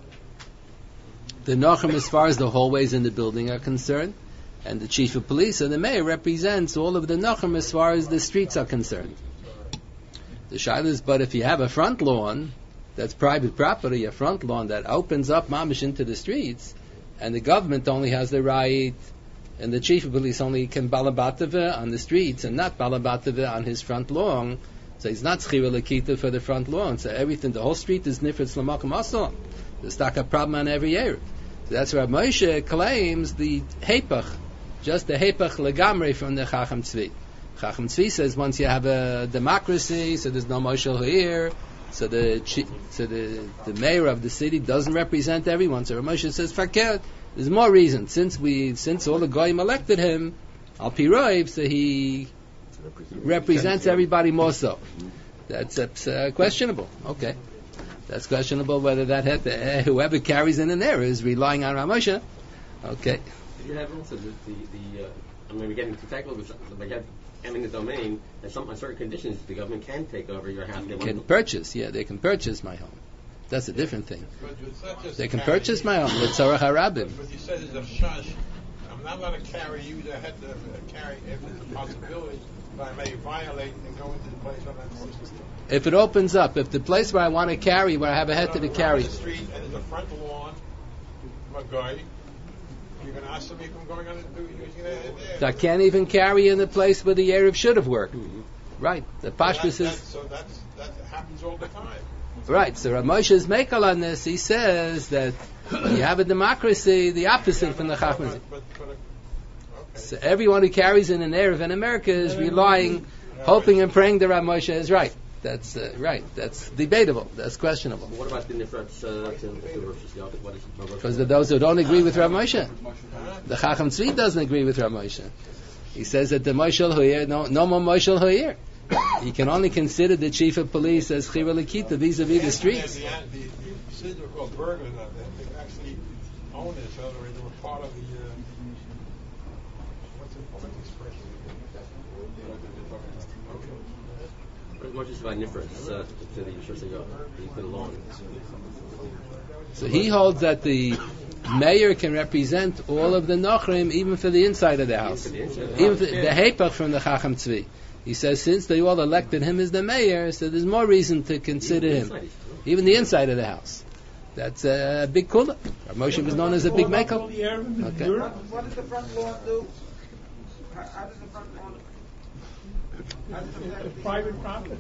S1: the Nochrim as far as the hallways in the building are concerned, and the chief of police and the mayor represents all of the Nochrim as far as the streets are concerned. The shaila is, but if you have a front lawn that's private property, a front lawn that opens up mamish into the streets, and the government only has the right, and the chief of police only can balabatava on the streets and not balabatava on his front lawn, so he's not schira lakita for the front lawn. So everything, the whole street is nifritz l'makam asal. There's stuck a problem on every area. So that's where Moshe claims the hepach, just the hepach legamre from the Chacham Tzvi. Chacham Tzvi says once you have a democracy, so there's no Moshel here, so the mayor of the city doesn't represent everyone. So Moshe says fakir. There's more reason. Since all the goyim elected him, al piroiv, so he represents everybody more so. That's questionable. Okay, that's questionable whether that whoever carries in there is relying on Ramosha. Okay.
S10: You have also I mean, we're getting too technical, but you have eminent domain, and on certain conditions, the government can take over your house. They can
S1: purchase my home. That's a different thing. They can purchase my home with Tzarech HaRabim.
S2: But you said there's a shush. I'm not going to carry you to have to carry if there's a possibility, but I may violate and go into the place I'm not supposed to.
S1: If it opens up, if the place where I want to carry, where I have a head to carry.
S2: The street and there's a front lawn, my guy, You're going to ask somebody from going on and using that.
S1: That can't even carry in the place where the Erev should have worked. Right. The Pashtus is...
S2: So that happens all the time.
S1: Right. So Rav Moshe is makel on this. He says that when you have a democracy, the opposite from the Chachmas. So everyone who carries in an Erev in America is relying, hoping and praying that Rav Moshe is right. That's right. That's debatable. That's questionable.
S5: What about the difference to Rosh Hashanah?
S1: Because those who don't agree with Rav Moshe, the Chacham Tzvi doesn't agree with Rav Moshe. He says that the Moshel Hoyer, no more Moshel Hoyer. He can only consider the chief of police as Chira L'Kita vis-a-vis the streets.
S2: The cities were called burglars. They actually owned it, so they were part of the. What's the expression?
S5: What is my difference to the Rosh Hashanah? You put along.
S1: So he holds that the mayor can represent all of the Nochrim, even for the inside of the house. Even for the Hepach from the Chacham Tzvi. He says since they all elected him as the mayor, so there's more reason to consider him. Even the inside of the house. That's a big kula. Moshe was known as a big makel. Okay.
S6: What does the front lawn do? How does the front lawn...
S7: Private property.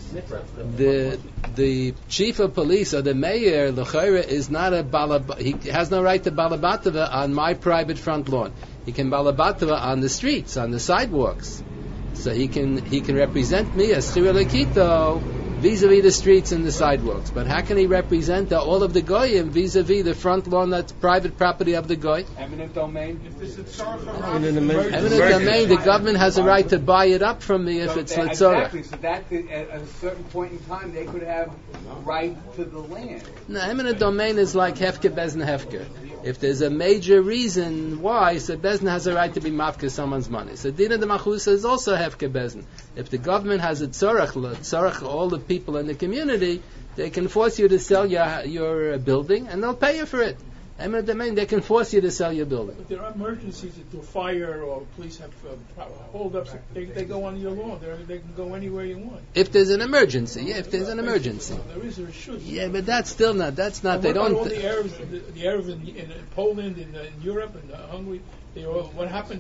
S1: The chief of police or the mayor, l'chayra, is not a balab. He has no right to balabatava on my private front lawn. He can balabatava on the streets, on the sidewalks. So he can represent me as Chira L'Kito vis-a-vis the streets and the sidewalks. But how can he represent all of the goyim vis-a-vis the front lawn that's private property of the goy?
S3: Eminent domain.
S1: Eminent domain. The government has a right to buy it up from me if it's Litzorah.
S3: Exactly. So that at a certain point in time they could have right to the land.
S1: No, eminent domain is like Hefker Bezna Hefker. If there's a major reason why, so Bezna has a right to be mafka someone's money. So Dina de Machusa is also Hefker Bezna. If the government has a tzorach, all the people in the community, they can force you to sell your building, and they'll pay you for it. Eminent domain, they can force you to sell your building.
S7: But there are emergencies to fire or police have hold-ups. They go on your lawn. They can go anywhere you want.
S1: If there's an emergency, yeah. If there's an emergency,
S7: there is or should.
S1: Yeah, but that's still not. That's not. They
S7: don't.
S1: All
S7: the Arabs in Poland, in Europe, and Hungary. What happened?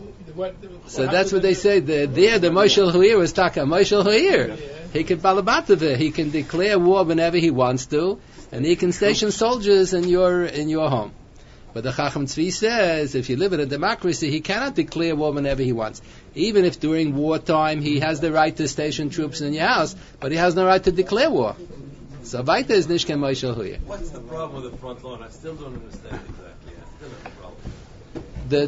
S1: So that's what they say. The Moshel Huir was Taka Moshel Huir. He can balabatava. He can declare war whenever he wants to, and he can station soldiers in your home. But the Chacham Tzvi says if you live in a democracy, he cannot declare war whenever he wants. Even if during wartime he has the right to station troops in your house, but he has no right to declare war. So Vaita is Nishken Moshel Huir.
S5: What's the problem with the front lawn? I still don't understand exactly. I still have a problem.
S1: The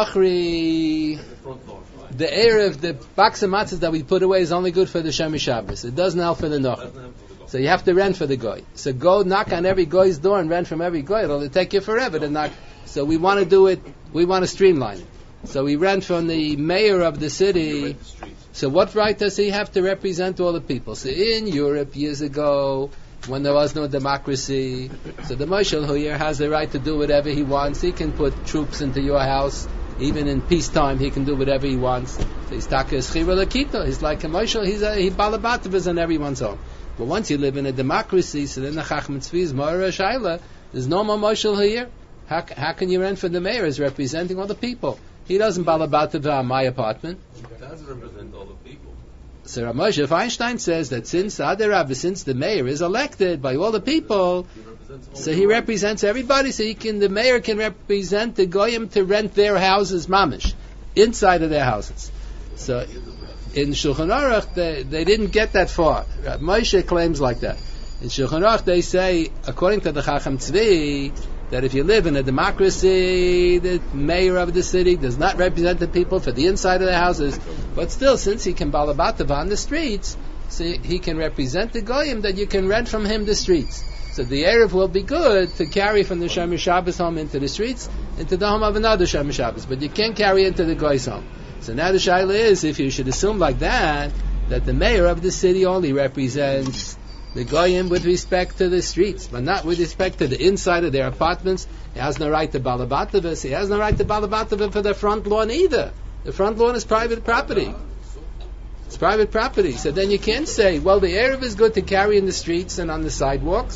S1: Nochri, the Erev, the box of matzahs that we put away is only good for the Shemi Shabbos. It doesn't help for the Nochri. So you have to rent for the goy. So go knock on every goy's door and rent from every goy. It'll take you forever to knock. So we want to do it, we want to streamline it. So we rent from the mayor of the city. So what right does he have to represent all the people? So in Europe years ago, when there was no democracy, so the Moshel Huyer has the right to do whatever he wants. He can put troops into your house, even in peacetime. He can do whatever he wants. So he's Taka Chira L'Kito. He's like a Moshel. He balabatavas on everyone's home. But once you live in a democracy, so then the Chacham Tzvi is Moira Shaila. There's no more Moshel Huyer. How can you rent for the mayor as representing all the people? He doesn't balabatava on my apartment.
S5: He does represent all the people.
S1: So Rav Moshe Feinstein says that since the mayor is elected by all the people, so he represents everybody. So the mayor can represent the goyim to rent their houses, mamish, inside of their houses. So in Shulchan Aruch they didn't get that far. Rav Moshe claims like that. In Shulchan Aruch they say, according to the Chacham Tzvi, that if you live in a democracy, the mayor of the city does not represent the people for the inside of the houses, but still, since he can balabatava on the streets, so he can represent the goyim that you can rent from him the streets. So the Erev will be good to carry from the Shomer Shabbos home into the streets, into the home of another Shomer Shabbos, but you can't carry into the goy's home. So now the shaila is, if you should assume like that the mayor of the city only represents the goyim with respect to the streets, but not with respect to the inside of their apartments. He has no right to balabatavas. He has no right to balabatava for the front lawn either. The front lawn is private property. It's private property. So then you can't say, well, the Erev is good to carry in the streets and on the sidewalks,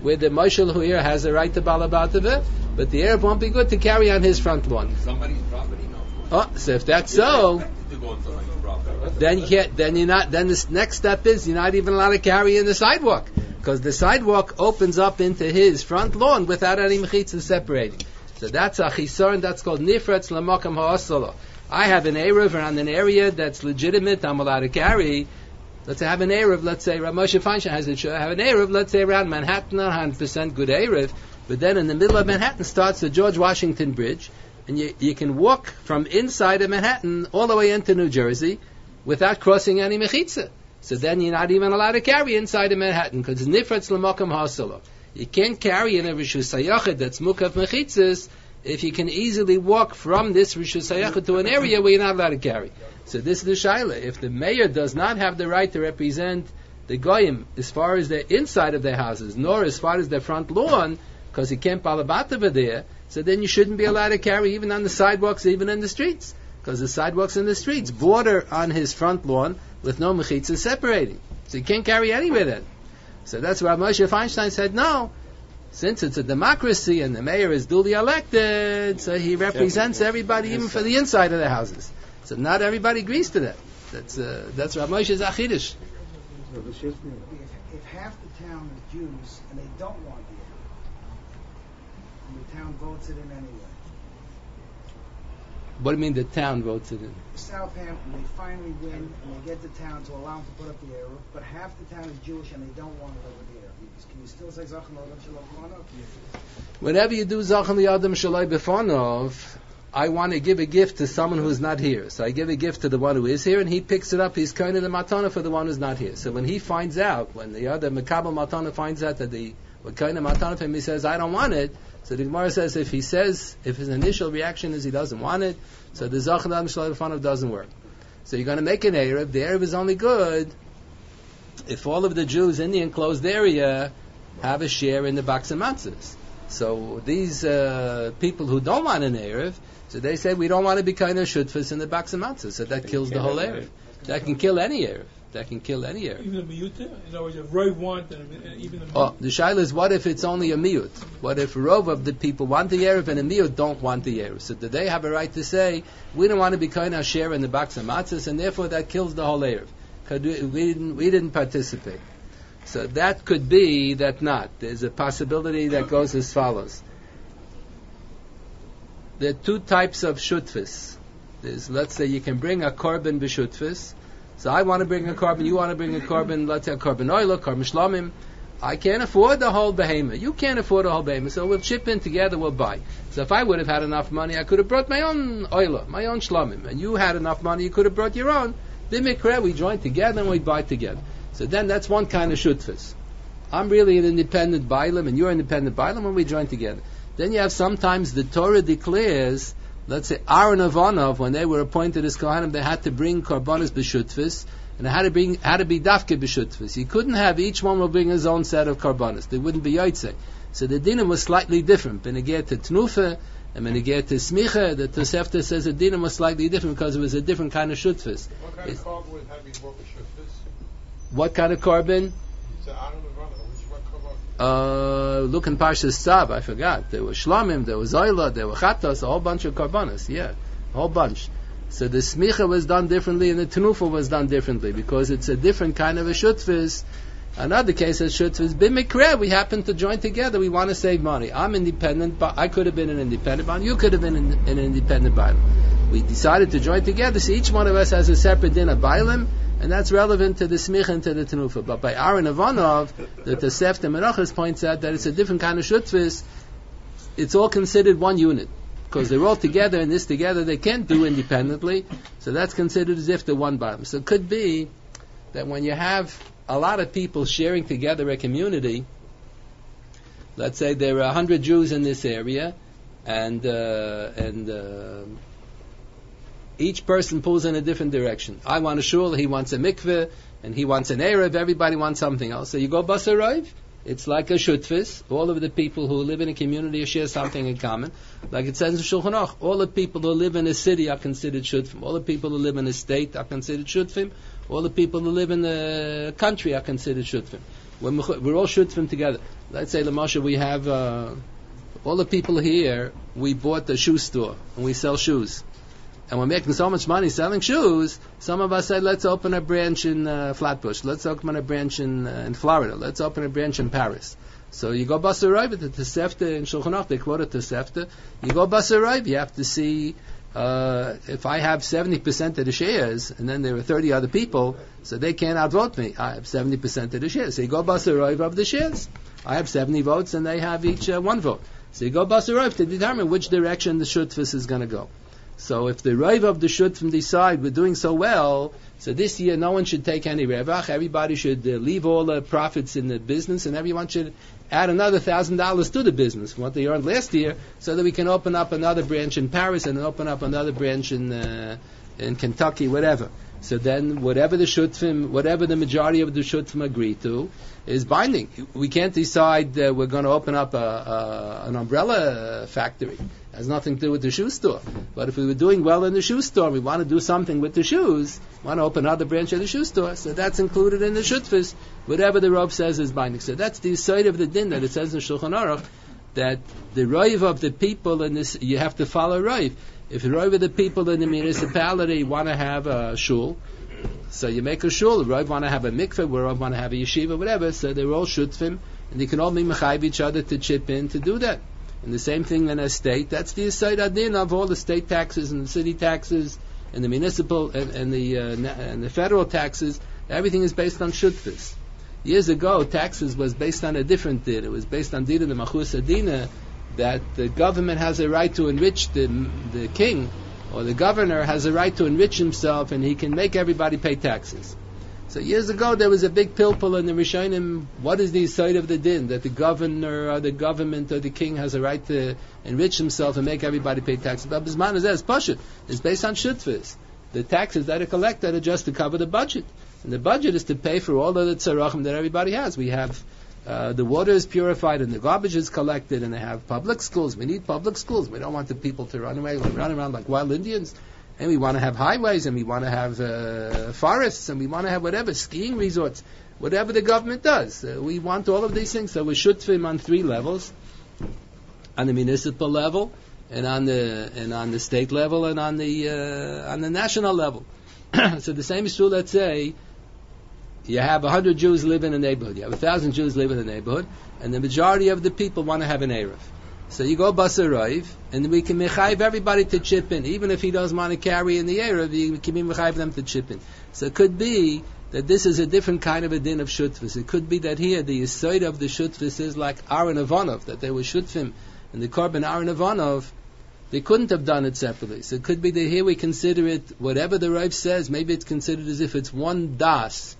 S1: where the Moshel Huir has a right to Balabatava, but the Erev won't be good to carry on his front lawn.
S5: Somebody's property, no.
S1: Oh, so if that's so,
S5: To go on somebody's property.
S1: then you can't. Then you're not. Then this next step is you're not even allowed to carry in the sidewalk, because the sidewalk opens up into his front lawn without any mechitzah separating. So that's a chisor, that's called nifretz lamakam ha'asala. I have an erev around an area that's legitimate. I'm allowed to carry. Let's say I have an erev. Let's say Rav Moshe Feinstein has it. I have an erev. Let's say around Manhattan, 100% good erev. But then in the middle of Manhattan starts the George Washington Bridge, and you can walk from inside of Manhattan all the way into New Jersey without crossing any mechitza. So then you're not even allowed to carry inside of Manhattan, because it's nifretz l'makam ha'asala. You can't carry in a rishus hayachid that's mukaf mechitzas if you can easily walk from this rishus hayachid to an area where you're not allowed to carry. So this is the shaila. If the mayor does not have the right to represent the goyim as far as the inside of their houses, nor as far as their front lawn, because he can't balabatava there, so then you shouldn't be allowed to carry even on the sidewalks, even in the streets, because the sidewalks in the streets border on his front lawn with no mechitza separating. So you can't carry anywhere then. So that's why Moshe Feinstein said no. Since it's a democracy and the mayor is duly elected, so he represents everybody, even for the inside of the houses. So not everybody agrees to that. That's Rav Moshe's achidush.
S12: If half the town is Jews and they don't want the area, and the town votes it in anyway.
S1: What do you mean the town votes it in?
S12: Southampton, they finally win and they get the town to allow them to put up the area, but half the town is Jewish and they don't want to live with the area. Can you still say Zachem L'Adam Shaloi B'Fanov?
S1: Whenever you do Zachem L'Adam Shaloi B'Fanov, I want to give a gift to someone who's not here. So I give a gift to the one who is here, and he picks it up. He's kind of the matana for the one who's not here. So when he finds out, when the other Mekabel matana finds out that the kind of matana for him, he says, I don't want it. So the Gemara says, if his initial reaction is he doesn't want it, so the Zachem L'Adam Shaloi B'Fanov doesn't work. So you're going to make an Erev. The Erev is only good if all of the Jews in the enclosed area have a share in the box of matzahs. So these people who don't want an Erev, so they say we don't want to be kind of shutfas in the box of matzahs. So that kills the whole Erev. That can kill any Erev. That can kill any Erev.
S7: Even a miyuta? In other words, if Roy want, and even a miyut.
S1: Oh, the shaila is, what if it's only a miyut? What if rov of the people want the Erev and a miyut don't want the Erev? So do they have a right to say, we don't want to be kind of share in the box of matzahs, and therefore that kills the whole Erev? Because we didn't participate. So that could be that not. There's a possibility that goes as follows. There are two types of shutfis. Let's say you can bring a korban b'shutfis. So I want to bring a korban, you want to bring a korban, let's say a korban oila, korban shlamim. I can't afford the whole behemoth. You can't afford the whole behemoth. So we'll chip in together, we'll buy. So if I would have had enough money, I could have brought my own oila, my own shlamim. And you had enough money, you could have brought your own. B'mikra, we join together and we buy together. So then that's one kind of shutfis. I'm really an independent bailam and you're an independent bailam and we join together. Then you have sometimes the Torah declares, let's say Aaron Avanov, when they were appointed as Kohanim, they had to bring korbanos b'shutfis, and it had to be dafke b'shutfis. You couldn't have each one will bring his own set of korbanos. They wouldn't be yotzei. So the dinim was slightly different. Beneged to tnufa and beneged to smicha, the Tosefta says the dinim was slightly different because it was a different kind of shutfis.
S2: What kind of korban would have before b'shutfis?
S1: What kind of korban?
S2: It's Aaron Avanov.
S1: Look in Parshas Tzav, I forgot. There was Shlamim, there was Oila, there were Chatos, a whole bunch of Karbanos, a whole bunch. So the Smicha was done differently and the Tenufa was done differently because it's a different kind of a Shutfis. Another case of Shutfis, B'mikra, we happen to join together, we want to save money. I'm independent, but I could have been an independent bond, you could have been an independent bond. We decided to join together, so each one of us has a separate din of Bailim, and that's relevant to the Smicha and to the Tenufa. But by Aaron Avanov, the Tosefta Menachos points out that it's a different kind of shutfis. It's all considered one unit. Because they're all together and this together, they can't do independently. So that's considered as if they're one bottom. So it could be that when you have a lot of people sharing together a community, let's say there are 100 Jews in this area, and each person pulls in a different direction. I want a shul, he wants a mikveh, and he wants an erev, everybody wants something else. So you go basarayv, it's like a shutfis. All of the people who live in a community share something in common. Like it says in Shulchan Aruch, all the people who live in a city are considered shutfim. All the people who live in a state are considered shutfim. All the people who live in the country are considered shutfim. we're all shutfim together. Let's say, Lamasha, we have all the people here. We bought the shoe store and we sell shoes, and we're making so much money selling shoes. Some of us said, let's open a branch in Flatbush. Let's open a branch in Florida. Let's open a branch in Paris. So you go Basarayv at the Tosefta in Shulchan Aruch. They quote a Tosefta. You go Basarayv. You have to see. If I have 70% of the shares, and then there are 30 other people, so they can't outvote me. I have 70% of the shares. So you go Basarayv of the shares. I have 70 votes, and they have each one vote. So you go Basarayv to determine which direction the Shutfus is going to go. So if the Rav of the Shutfim decide we're doing so well, so this year no one should take any Revach, everybody should leave all the profits in the business, and everyone should add another $1,000 to the business from what they earned last year, so that we can open up another branch in Paris and open up another branch in Kentucky, whatever. So then whatever the majority of the Shutfim agree to is binding. We can't decide we're going to open up an umbrella factory. It has nothing to do with the shoe store. But if we were doing well in the shoe store, we want to do something with the shoes, want to open another branch of the shoe store, so that's included in the Shutfis. Whatever the Rav says is binding. So that's the side of the din that it says in Shulchan Aruch, that the Rav of the people in this, you have to follow Rav. If the Rav of the people in the municipality want to have a shul, so you make a shul. The Rav want to have a mikveh, the Rav want to have a yeshiva, whatever. So they're all shutfim, and they can all be mechayiv each other to chip in to do that. And the same thing in a state. That's the Yisayid Adin of all the state taxes and the city taxes and the municipal and the federal taxes. Everything is based on shutfis. Years ago, taxes was based on a different din. It was based on din of the Machus Adina, that the government has a right to enrich the king, or the governor has a right to enrich himself, and he can make everybody pay taxes. So years ago there was a big pilpul in the Rishonim. What is the side of the din that the governor or the government or the king has a right to enrich himself and make everybody pay taxes? But Bisman is as Pashut. It's based on shutfis. The taxes that are collected are just to cover the budget, and the budget is to pay for all of the tzarachim that everybody has. We have the water is purified and the garbage is collected, and they have public schools. We need public schools. We don't want the people to run around like wild Indians. And we want to have highways, and we want to have forests, and we want to have whatever, skiing resorts, whatever the government does. We want all of these things. So we shutfim on 3 levels: on the municipal level, and on the state level, and on the national level. So the same is true. Let's say you have 100 Jews live in a neighborhood. You have 1,000 Jews live in a neighborhood, and the majority of the people want to have an Erev. So you go Basarayv, and we can mechayiv everybody to chip in. Even if he doesn't want to carry in the Erev, you can be mechayiv them to chip in. So it could be that this is a different kind of a din of shutfis. It could be that here the yisoid of the shutfis is like Aaron Avanov, that they were shutfim, and the korban Aaron Avanov, they couldn't have done it separately. So it could be that here we consider it, whatever the Rav says, maybe it's considered as if it's one das,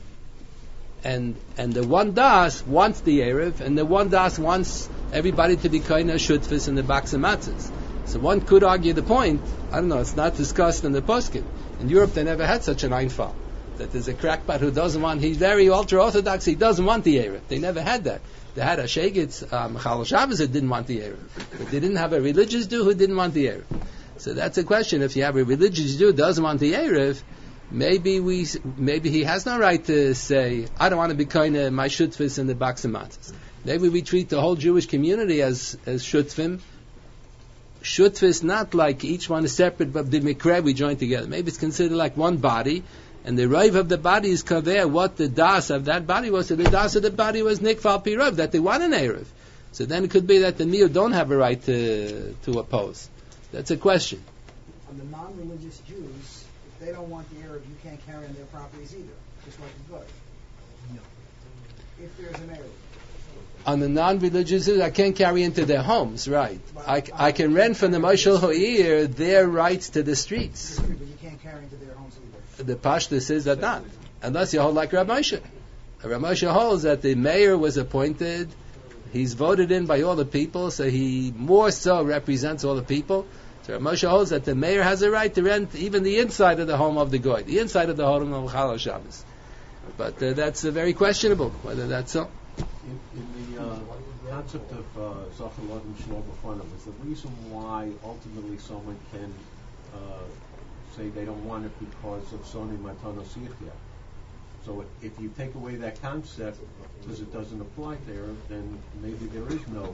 S1: and the one das wants the Erev, and the one das wants everybody to be kind of shutfis in the box of matzahs. So one could argue the point, I don't know, it's not discussed in the poskim. In Europe they never had such an einfall, that there's a crackpot who doesn't want, he's very ultra-orthodox, he doesn't want the Erev. They never had that. They had a Shegitz, Chal Shabbos that didn't want the Erev. But they didn't have a religious Jew who didn't want the Erev. So that's a question. If you have a religious Jew who doesn't want the Erev, maybe he has no right to say, I don't want to be kind of my shutfis in the box of matzahs. Maybe we treat the whole Jewish community as shutfim. Shutfis, not like each one is separate, but the mikra we join together. Maybe it's considered like one body, and the rive of the body is kaver what the das of that body was. So the das of the body was nikval pirav, that they want an erev. So then it could be that the miu don't have a right to oppose. That's a question.
S12: On the non-religious Jews, if they don't want the Erev, you can't carry on their properties either, just like the good. No. If there's an Erev.
S1: On the non-religious Jews, I can't carry into their homes, right? I can rent from the Moshel Ho'ir their rights to the streets.
S12: But you can't carry into their homes either.
S1: The Pashta says that not. Unless you hold like Rav Moshe. Rav Moshe holds that the mayor was appointed, he's voted in by all the people, so he more so represents all the people. So Rav Moshe holds that the mayor has a right to rent even the inside of the home of the Goy, the inside of the home of Chal Shabbos. But that's very questionable, whether that's so.
S13: In the concept of Zachar Lodim Shalom B'Fanav, is the reason why ultimately someone can say they don't want it because of Soni Matano Siyachia. So if you take away that concept because it doesn't apply there, then maybe there is no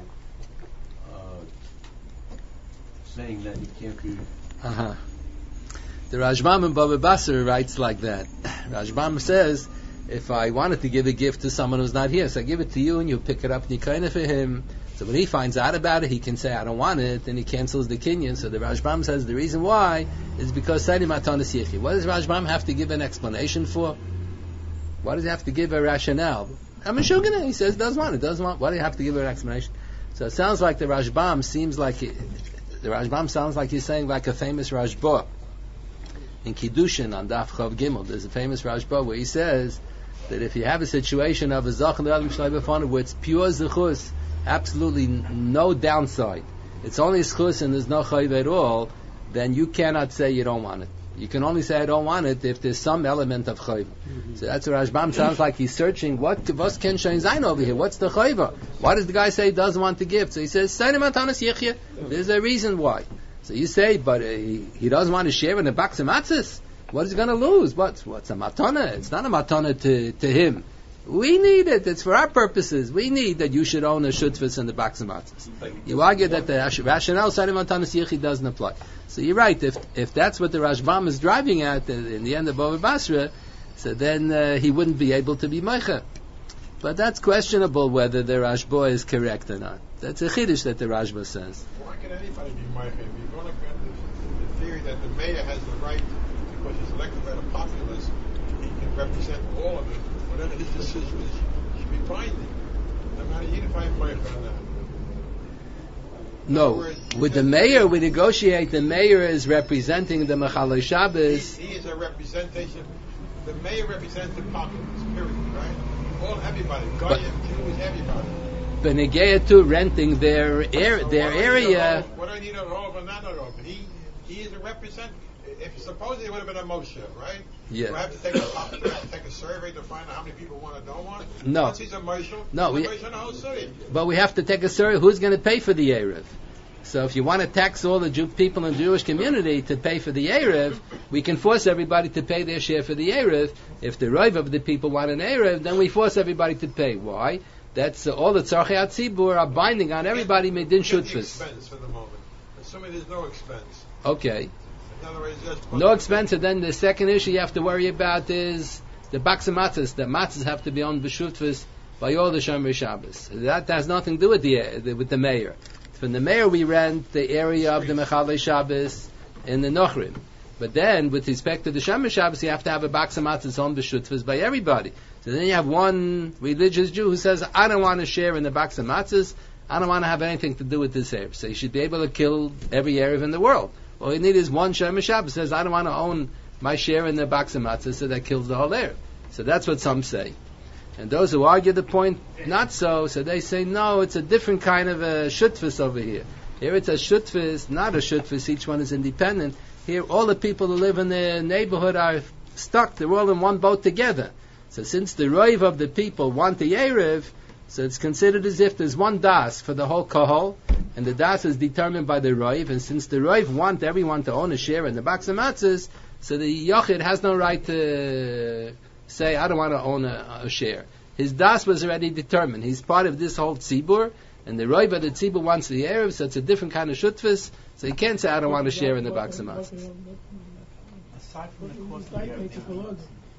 S13: saying that it can't be.
S1: The Rajbam in Baba Basra writes like that. Rajbam says, if I wanted to give a gift to someone who's not here, so I give it to you and you pick it up and you kind of for him. So when he finds out about it, he can say, I don't want it, and he cancels the kinyan. So the Rajbam says the reason why is because Sadi Matanas Yichi. What does Rajbam have to give an explanation for? Why does he have to give a rationale? I'm a Shugana, he says, doesn't want. Why do you have to give an explanation? So it sounds like the Rajbam sounds like he's saying like a famous Rajba. In Kiddushin on Daf Chav Gimel, there's a famous Rajba where he says that if you have a situation of a Zach and Adam Shlai B'Fanav where it's pure Zechus, absolutely no downside, it's only Zechus and there's no Chayv at all, then you cannot say you don't want it. You can only say I don't want it if there's some element of Chayv. So that's what Rajbam sounds like he's searching, was Ken Shein Zayin over here? What's the Chayv? Why does the guy say he doesn't want the gift? So he says, there's a reason why. So you say, but he doesn't want to share in the box of matzahs. What is he going to lose? What's a matana? It's not a matana to him. We need it. It's for our purposes. We need that you should own a shutfus in the box of matzahs. You argue that the rationale side of matanas yichid doesn't apply. So you're right. If that's what the Rashbam is driving at in the end of Bava Basra, so then he wouldn't be able to be meicha. But that's questionable whether the Rashba is correct or not. That's a chiddush that the Rashba says.
S2: Why can anybody be meicha? If you're going to grant the theory that the mayor has the right, because he's elected by the populace, he can represent all of it, whatever his decision is, should be binding. No matter you find meicha or not.
S1: No, with the mayor, we negotiate. The mayor is representing the Mechalei Shabbos.
S2: He is a representation. The mayor represents the populace, period, right? All everybody, Goyim, Jews, everybody.
S1: Benegeya to renting their area.
S2: What I need a role or not a role? He is a representative. If supposedly it would have been a Moshe, right?
S1: Yeah.
S2: Do I have to take a survey to find out how many people want or don't want?
S1: No.
S2: Once he's a Moshe,
S1: no,
S2: he's a Moshe in the whole city.
S1: But we have to take a survey. Who's going to pay for the Erev? So if you want to tax all the people in the Jewish community to pay for the Erev, we can force everybody to pay their share for the Erev. If the Rav of the people want an Erev, then we force everybody to pay. Why? That's all the Tzarchei HaTzibur are binding on everybody. Medin Shutfus.
S2: Expense for the moment. Assuming there's no expense.
S1: Okay.
S2: In other words,
S1: no expense. And then the second issue you have to worry about is the Baks Matzahs. The matzahs have to be owned b'shutfus by all the Shomer Shabbos. That has nothing to do with the mayor. From the mayor, we rent the area of the Mechalei Shabbos in the Nochrim. But then, with respect to the Shomer Shabbos, you have to have a Baks Matzahs owned b'shutfus by everybody. So then you have one religious Jew who says, I don't want to share in the Baks Matzahs. I don't want to have anything to do with this Erev. So you should be able to kill every Erev in the world. All you need is one Shomer Shabbos says, I don't want to own my share in the Baks Matzahs, so that kills the whole Erev. So that's what some say. And those who argue the point not so they say, no, it's a different kind of a shutfus over here. Here it's a shutfus, not a shutfus, each one is independent. Here all the people who live in the neighborhood are stuck, they're all in one boat together. So since the Rav of the people want the Erev, so it's considered as if there's one das for the whole kohol, and the das is determined by the Rav, and since the Rav want everyone to own a share in the Baks Matzahs, so the Yochid has no right to say, I don't want to own a share. His das was already determined. He's part of this whole tzibur, and the Rav of the tzibur wants the Erev, so it's a different kind of shutfus, so he can't say, I don't want to share in the Baks Matzahs.
S8: Aside from the cost of the Erev,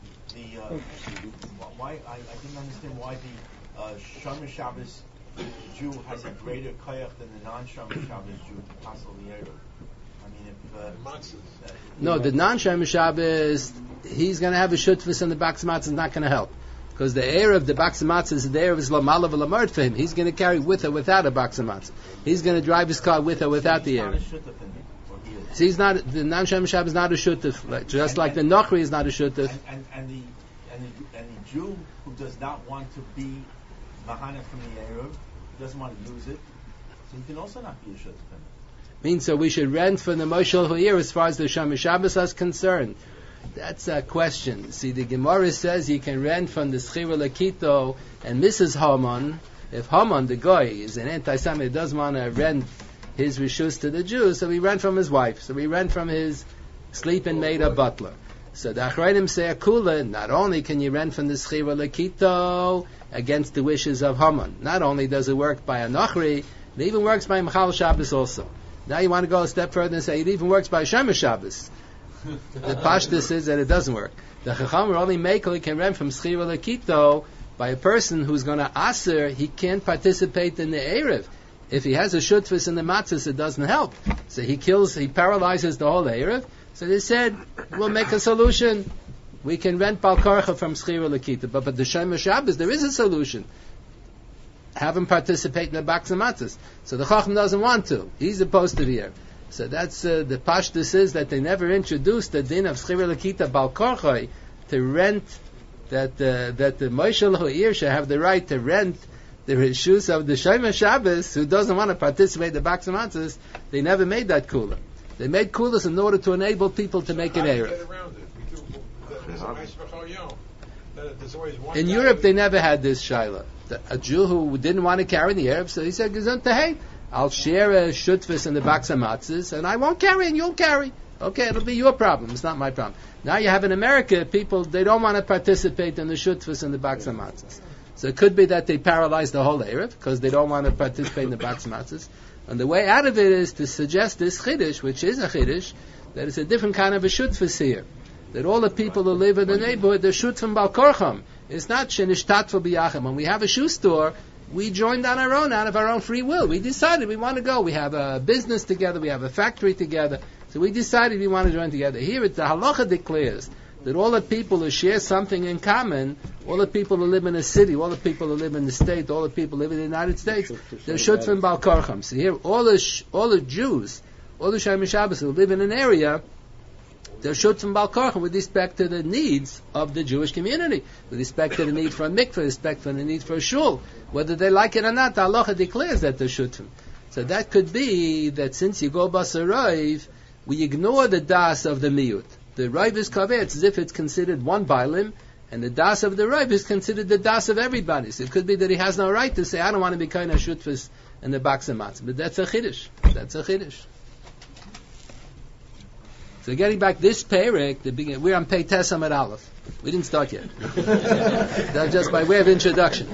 S8: why I didn't understand why the Shomer Shabbos Jew has a greater koyach than the non-Shomer Shabbos Jew to pass on the Erev. I mean,
S1: no, the non-Shomer Shabbos, he's going to have a shutfus and the Baks Matzahs is not going to help. Because the Erev, the Baks Matzahs, the Erev is Lamala v'Lamard for him. He's going to carry with or without a Baks Matzah. He's going to drive his car with or without the Erev. So he's not, the non-Shomer Shabbos is not a shutuf, just like the Nochri is not a shutuf.
S8: And the Jew who does not want to be Mahana from the Erev, doesn't want to use it, so he can also not be a shutuf.
S1: Means so we should rent from the Moshel Hoyer as far as the Shomer Shabbos is concerned. That's a question. See, the Gemara says you can rent from the Schira Lakito and Mrs. Haman. If Haman, the guy, is an anti-Semite, doesn't want to rent his rishus to the Jews, so we rent from his wife. So we rent from his sleeping maid or butler. So the Achrayim say a kula, not only can you rent from the Schira Lekito against the wishes of Haman, not only does it work by a Nochri, it even works by Mechal Shabbos also. Now you want to go a step further and say it even works by Shemesh Shabbos. The Pashtus is that it doesn't work. The Chacham only Mekel can rent from Schira Lekito by a person who's going to Aser, he can't participate in the Erev. If he has a Shutfus in the Matzahs, it doesn't help. So he paralyzes the whole Erev. So they said, we'll make a solution. We can rent Bal Korcha from Schira Lekita. But the Shemesh Shabbos, there is a solution. Have him participate in the Baks and Matzahs. So the Chacham doesn't want to. He's opposed to the Erev. So that's, the Pashtus is that they never introduced the din of Schira Lekita Bal Korcha to rent, that the Moshe L'Ho'ir should have the right to rent the Rishus of the Shemesh Shabbos, who doesn't want to participate in the Baks and Matzahs. They never made that kula. They made kulas in order to enable people to make an error. In Europe, they never had this shaila. A Jew who didn't want to carry the Arab, so he said, hey, I'll share a shutfis in the Baks and Matzahs, and I won't carry, and you'll carry. Okay, it'll be your problem. It's not my problem. Now you have in America, people, they don't want to participate in the shutfis and the Baks and Matzahs. So it could be that they paralyze the whole Arab, because they don't want to participate in the Baks and Matzahs. And the way out of it is to suggest this chiddush, which is a chiddush, that it's a different kind of a shutfus here. That all the people who live in the neighborhood, they're shut from Bal Korcham. It's not shenishtatfu b'yachem. When we have a shoe store, we joined on our own, out of our own free will. We decided we want to go. We have a business together. We have a factory together. So we decided we want to join together. Here, the halacha declares that all the people who share something in common, all the people who live in a city, all the people who live in the state, all the people who live in the United States, they're shutfim Bal Korcham. So here, all the Jews, all the Shemesh Shabbos who live in an area, they're shutfim Bal Korcham with respect to the needs of the Jewish community, with respect to the need for a mikveh, with respect to the need for a shul. Whether they like it or not, the halacha declares that they're shutfim. So that could be that since you go basarayv, we ignore the das of the miyut. The Rav is kaveh, it's as if it's considered one bailim, and the das of the Rav is considered the das of everybody. So it could be that he has no right to say, I don't want to be kind of shutfis in the Baks and Matzahs. But that's a chiddush. That's a chiddush. So getting back this perek, we're on Pei Tesam at Aleph. We didn't start yet. That's just by way of introduction.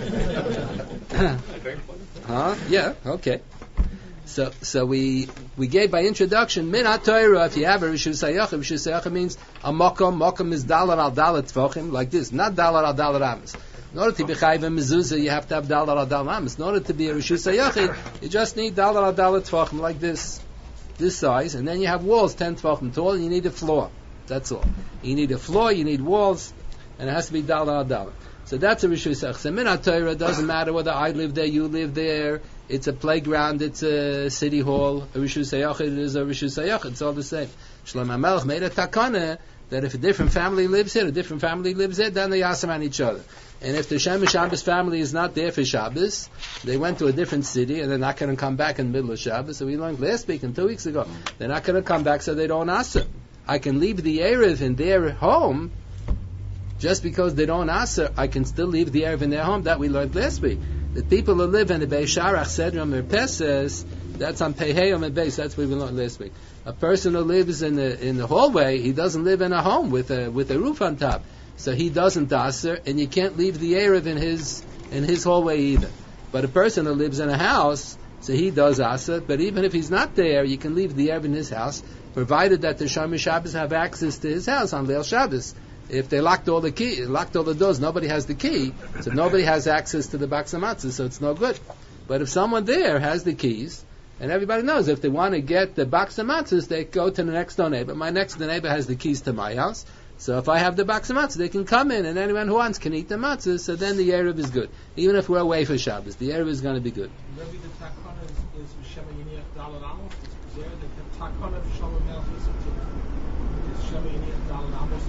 S1: Yeah, okay. So we gave by introduction min ha-Torah. If you have a rishus hayachim means a mokom is dalar al dalar tvochim, like this, not dalar al dalar amis. In order to be chayv and mezuzah, you have to have dalar al dalar amis. In order to be a rishus hayachim, you just need dalar al dalar tvochim, like this size, and then you have walls 10 tvochim tall, and you need a floor. That's all. You need a floor, you need walls, and it has to be dalar al dalar. So that's a rishus hayachim. So min ha-Torah, doesn't matter whether I live there, you live there. It's a playground, it's a city hall, a Rishus HaYachid is a Rishus HaYachid, it's all the same. Shlomo HaMelech made a takana that if a different family lives here, a different family lives there, then they ask on each other. And if the Shemesh Shabbos family is not there for Shabbos, they went to a different city and they're not going to come back in the middle of Shabbos. So we learned last week and 2 weeks ago, they're not going to come back so they don't ask. I can leave the Erev in their home, just because they don't ask, I can still leave the Erev in their home. That we learned last week. The people who live in the Beis Sharach, Sedram, or Peses, that's on Peheyom and Beis. That's what we learned last week. A person who lives in the hallway, he doesn't live in a home with a roof on top, so he doesn't aser, and you can't leave the Erev in his hallway either. But a person who lives in a house, so he does aser. But even if he's not there, you can leave the Erev in his house, provided that the Shomer Shabbos have access to his house on Leil Shabbos. If they locked all the doors, nobody has the key, so nobody has access to the Baks and Matzahs, so it's no good. But if someone there has the keys, and everybody knows if they want to get the Baks and Matzahs, they go to the next door neighbor. My next door neighbor has the keys to my house, so if I have the Baks and Matzahs, they can come in, and anyone who wants can eat the matzahs, so then the Erev is good. Even if we're away for Shabbos, the Erev is going to be good.
S14: Maybe the takana is Shema Yiniach Dalad Amos. Is there the takana of Shlomo Melech is Shema Yiniach Dalad Amos?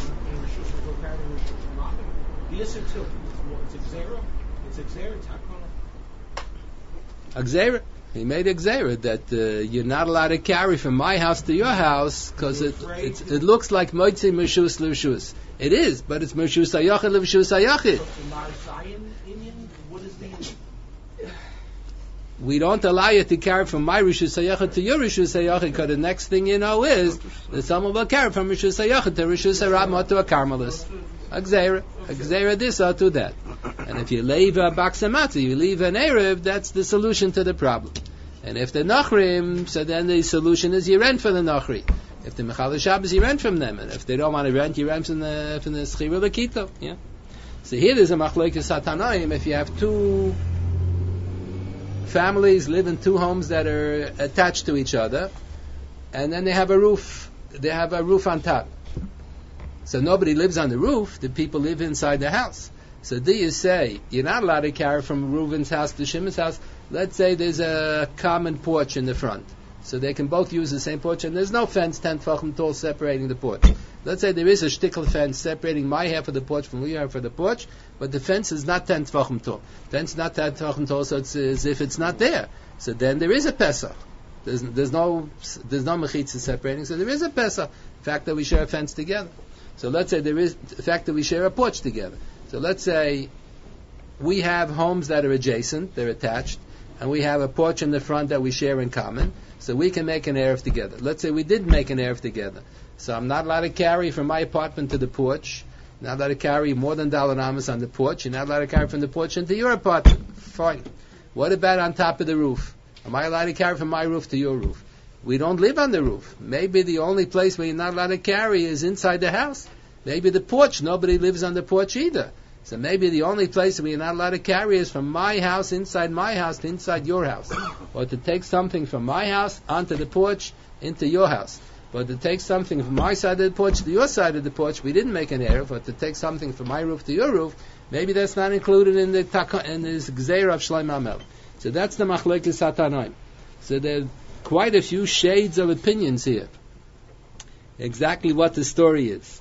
S14: The Yisr too. It's Xera takana.
S1: Xera. He made a Xera that you're not allowed to carry from my house to your house because it looks like Moitzi Meshus Levshus. It is, but it's Meshus Hayachid, Levshus Hayachid.
S14: So the Mar Zion Indian, what is the? It's Xera takana. Xera. He made a Xera that you're not allowed to carry from my house to your house because it looks like Moitzi Meshus Levshus. It is, but it's Meshus Hayachid, Levshus Hayachid. So the Mar Zion Indian, what is the?
S1: we don't allow you to carry from my Rishus HaYachid to your Rishus HaYachid, because the next thing you know is that someone will carry from Rishus HaYachid to Rishus HaRabba to a Carmelis. A Gzeira this or to that. And if you leave a Baksamati, you leave an Erev, that's the solution to the problem. And if the Nachrim, so then the solution is you rent for the Nachri. If the Mechal Shabbos, you rent from them. And if they don't want to rent, you rent from the Schira Lekito. Yeah. So here there's a Machlokes Satanaim. If you have two families live in two homes that are attached to each other, and then they have a roof on top. So nobody lives on the roof, the people live inside the house. So do you say, you're not allowed to carry from Reuven's house to Shimon's house? Let's say there's a common porch in the front. So they can both use the same porch, and there's no fence 10 tefachim tall separating the porch. Let's say there is a shtickle fence separating my half of the porch from your half of the porch, but the fence is not 10 tefachim tall. Fence is not 10 tefachim tall, so it's as if it's not there. So then there is a Pesach. There's no mechitza separating, so there is a Pesach. The fact that we share a fence together. So let's say there is the fact that we share a porch together. So let's say we have homes that are adjacent, they're attached, and we have a porch in the front that we share in common, so we can make an Erev together. Let's say we did make an Erev together. So I'm not allowed to carry from my apartment to the porch, not allowed to carry more than $1 Amos on the porch, you're not allowed to carry from the porch into your apartment. Fine. What about on top of the roof? Am I allowed to carry from my roof to your roof? We don't live on the roof. Maybe the only place where you're not allowed to carry is inside the house. Maybe the porch, nobody lives on the porch either. So maybe the only place where you're not allowed to carry is from my house, inside my house, to inside your house. Or to take something from my house onto the porch into your house. But to take something from my side of the porch to your side of the porch, we didn't make an Erev. But to take something from my roof to your roof, maybe that's not included in this Gzeira of Shlomo HaMelech. So that's the Machlokes Satanaim. So there are quite a few shades of opinions here. Exactly what the story is.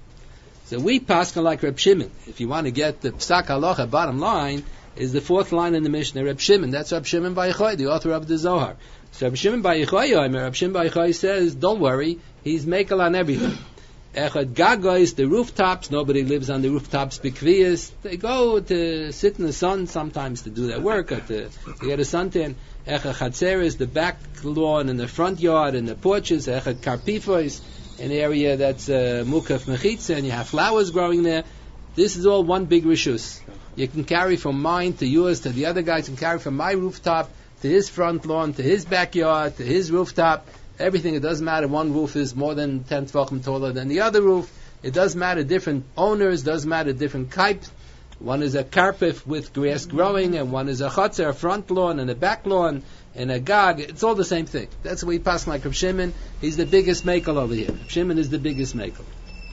S1: So we paskin like Reb Shimon. If you want to get the Psak Halacha, bottom line is the fourth line in the Mishnah, Reb Shimon. That's Reb Shimon Bar Yochai, the author of the Zohar. So Reb Shimon Bar Yochai, Reb Shimon Bar Yochai says, don't worry, he's mekel on everything. Echad Gagois, the rooftops, nobody lives on the rooftops, Bikviyas. They go to sit in the sun sometimes to do their work, or to get a suntan. Echad Chatzeres, the back lawn and the front yard and the porches. Echad Karpifois, an area that's mukaf mechitza, and you have flowers growing there. This is all one big rishus. You can carry from mine to yours to the other guys can carry from my rooftop to his front lawn to his backyard to his rooftop. Everything, it doesn't matter. One roof is more than 10 tefachim taller than the other roof. It doesn't matter. Different owners, doesn't matter. Different types. One is a carpet with grass growing, and one is a chotzer, a front lawn and a back lawn and a gag. It's all the same thing. That's what we pass like Reb Shimon. He's the biggest makel over here. Reb Shimon is the biggest makel.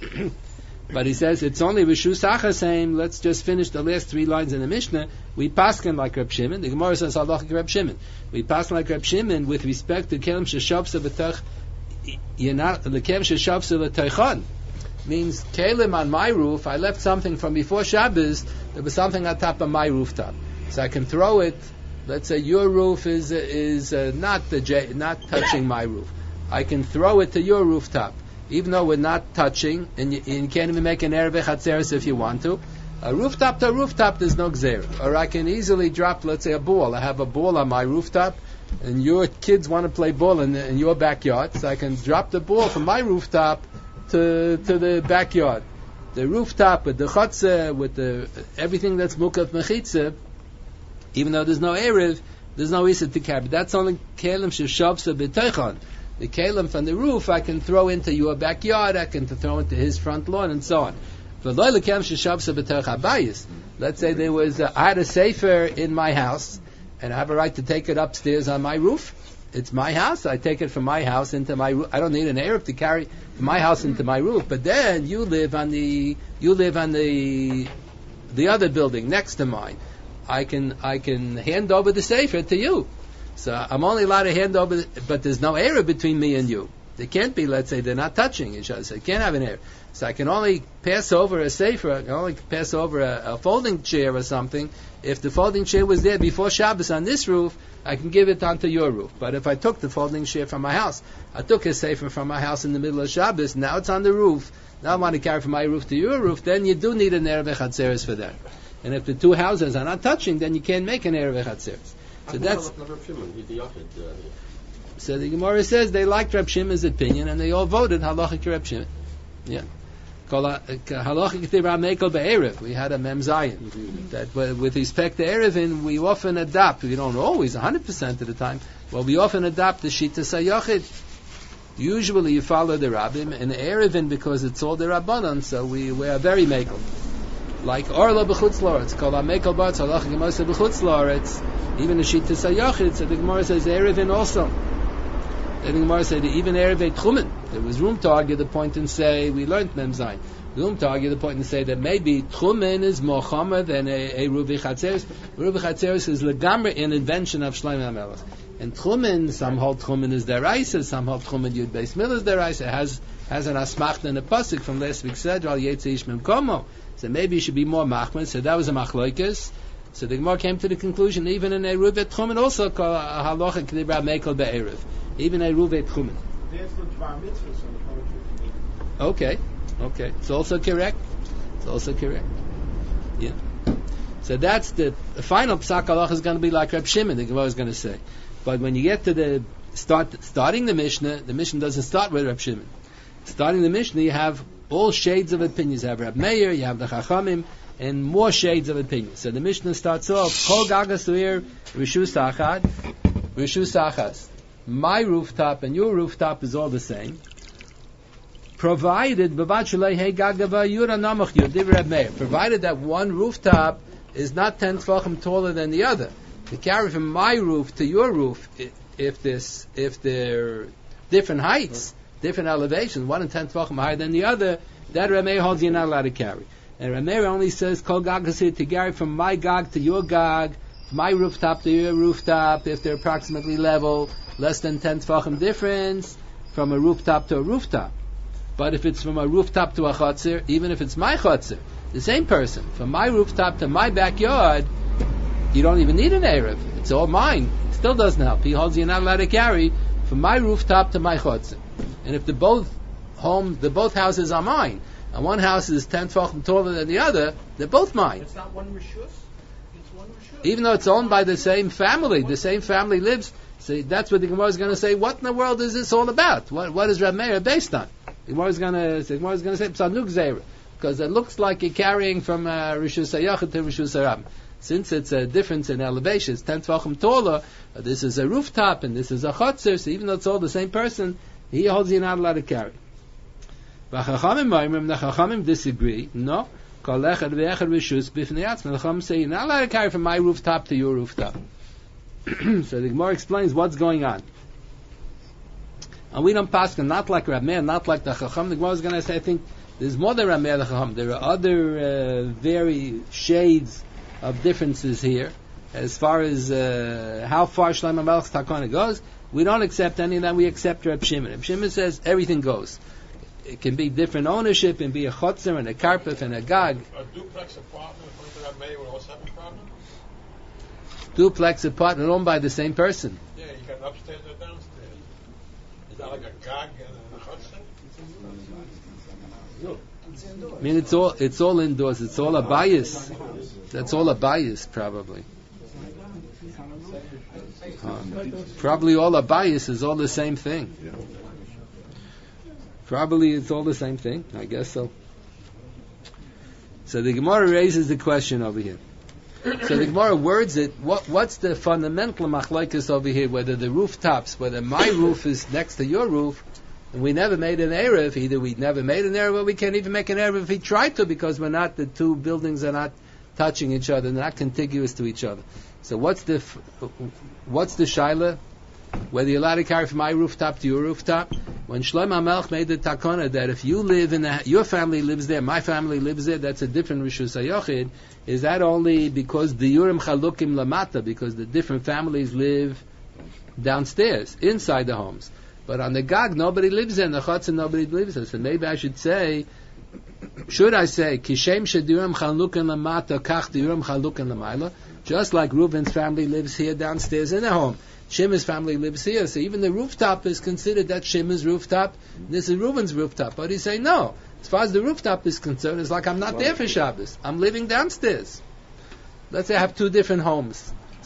S1: But he says it's only Rishus Achasem. Let's just finish the last 3 lines in the Mishnah. We paskin like Reb Shimon. The Gemara says halachic Reb Shimon. We paskin like Reb Shimon with respect to kelim sheshavsa b'tach. You're not the kelim sheshavsa l'taychan. Means kelim on my roof. I left something from before Shabbos. There was something on top of my rooftop, so I can throw it. Let's say your roof is not touching my roof. I can throw it to your rooftop. Even though we're not touching, and you can't even make an Erev Chatzeres if you want to. A rooftop to rooftop, there's no Gzeira. Or I can easily drop, let's say, a ball. I have a ball on my rooftop, and your kids want to play ball in your backyard, so I can drop the ball from my rooftop to the backyard. The rooftop with the Chatzah, with everything that's Mukaf Mechitza, even though there's no Erev, there's no Issa to carry. But that's only Kelim Sheshavsa B'Teichon. The kelim from the roof I can throw into your backyard, I can throw into his front lawn, and so on. Let's say there was I had a sefer in my house, and I have a right to take it upstairs on my roof. It's my house. I take it from my house into my roof. I don't need an Erev to carry from my house into my roof. But then you live on the other building next to mine. I can hand over the sefer to you. So I'm only allowed to hand over, but there's no Erev between me and you. There can't be, let's say, they're not touching each other, so you can't have an Erev. So I can only pass over a sefer, I can only pass over a folding chair or something. If the folding chair was there before Shabbos on this roof, I can give it onto your roof. But if I took the folding chair from my house, I took a sefer from my house in the middle of Shabbos, now it's on the roof, now I want to carry from my roof to your roof, then you do need an Erev Chatzeres for that. And if the two houses are not touching, then you can't make an Erev Chatzeres. So that's.
S10: Reb Shimon, he's the Yachid.
S1: So the Gemara says they liked Reb Shimon's opinion and they all voted halachic Reb Shimon. Yeah. Halachic Rab Mekel be'erev. We had a Mem Zayin. That with respect to Erevin, we often adopt. We don't always, 100% of the time. Well, we often adopt the Shita Sayachid. Usually you follow the Rabbim, and Erevin, because it's all the Rabbanon, so we are very Mekel. Like Orla b'chutz la'aretz, kol ha'mekel b'aretz, halachic Moshe b'chutz la'aretz, even the Shita Sayachid, so the Gemara says Erevin also. The Gemara said even Erevei Tchumen, there was room to argue the point and say, we learned Mem Zayin. Room to argue the point and say that maybe Tchumen is more chomer than a Ruvi Chatzeres. Ruvi Chatzeres is legamre an invention of Shlomo HaMelech. And Tchumen, some hold Tchumen is deraisa, some hold Tchumen Yud Beis Mil is deraisa. It has an asmachta and a pasuk from last week's Sedra, Al Yetze Ish Mem Komo. So maybe you should be more machman. So that was a machlokes. So the Gemara came to the conclusion, even in a Ruvi Tchumen also called halacha Kedibra Mekel Be'erev. Even a Ruvi Tchumen. Okay. It's also correct. Yeah. So that's the final psak halacha is going to be like Reb Shimon, the Gemara is going to say. But when you get to the starting the Mishnah doesn't start with Reb Shimon. Starting the Mishnah, you have all shades of opinions. You have Reb Meir, you have the Chachamim, and more shades of opinions. So the Mishnah starts off, Kol gagas u'ir rishus achas. My rooftop and your rooftop is all the same. Provided provided that one rooftop is not 10 tefachim taller than the other. To carry from my roof to your roof, if they're different heights, different elevations, one and 10 tefachim higher than the other, that Rameh holds you're not allowed to carry. And Rameh only says kol gagasir to carry from my gag to your gag, my rooftop to your rooftop, if they're approximately level, less than 10 tefachim difference, from a rooftop to a rooftop. But if it's from a rooftop to a chutzir, even if it's my chutzir, the same person, from my rooftop to my backyard, you don't even need an Erev. It's all mine. It still doesn't help. He holds you're not allowed to carry from my rooftop to my chutzir. And if the both houses are mine, and one house is 10 tefachim taller than the other, they're both mine.
S14: It's not one rishus? It's one rishus?
S1: Even though it's owned by the same family lives, so that's what the Gemara is going to say. What in the world is this all about? What is Reb Meir based on? The Gemara is going to say Psanuk Zera, because it looks like you're carrying from Rishus HaYachid to Rishus HaRabim. Since it's a difference in elevation, it's 10 tefachim taller, this is a rooftop and this is a chutzir, so even though it's all the same person, he holds you're not allowed to carry. The Chachamim disagree. No. The Chachamim say you're not allowed to carry from my rooftop to your rooftop. So the Gemara explains what's going on. And we don't pass not like Reb Meir, not like the Chacham. The Gemara is going to say, I think there's more than Reb Meir and the Chacham. There are other very shades of differences here. As far as how far Shlomo Melech's Takana goes, we don't accept any of that. We accept Reb Shimon. Reb Shimon says everything goes. It can be different ownership, and be a chotzer and a karpef and a gag.
S2: A duplex apartment, according to Reb Meir, would also have a problem?
S1: Duplex apartment owned by the same person.
S2: Yeah, you got an upstairs and a downstairs. Is that like a gag and a chutzner?
S1: I mean, it's all indoors. It's all a bias. That's all a bias, probably. Probably all a bias is all the same thing. Probably it's all the same thing. I guess so. So the Gemara raises the question over here. So the Gemara words it. What's the fundamental machlokes over here? Whether the rooftops, whether my roof is next to your roof, and we never made an erev. Either we never made an erev, or we can't even make an erev if we tried to, because the two buildings are not touching each other, they're not contiguous to each other. So what's the shaila? Whether you're allowed to carry from my rooftop to your rooftop? When Shlomo HaMelech made the takana that if you live your family lives there, my family lives there, that's a different Rishus HaYachid. Is that only because the Yurim Chalukim Lamata, because the different families live downstairs, inside the homes? But on the Gag, nobody lives there, and the Chatzah, nobody lives there. So maybe I should say, Kishem Shediurim Chalukim Lamata, Kach Diurim Chalukim Lamayla, just like Reuven's family lives here downstairs in the home. Shim's family lives here, so even the rooftop is considered that Shim's rooftop, this is Reuven's rooftop. But he's saying, no, as far as the rooftop is concerned, it's like I'm not there for Shabbos. I'm living downstairs. Let's say I have two different homes.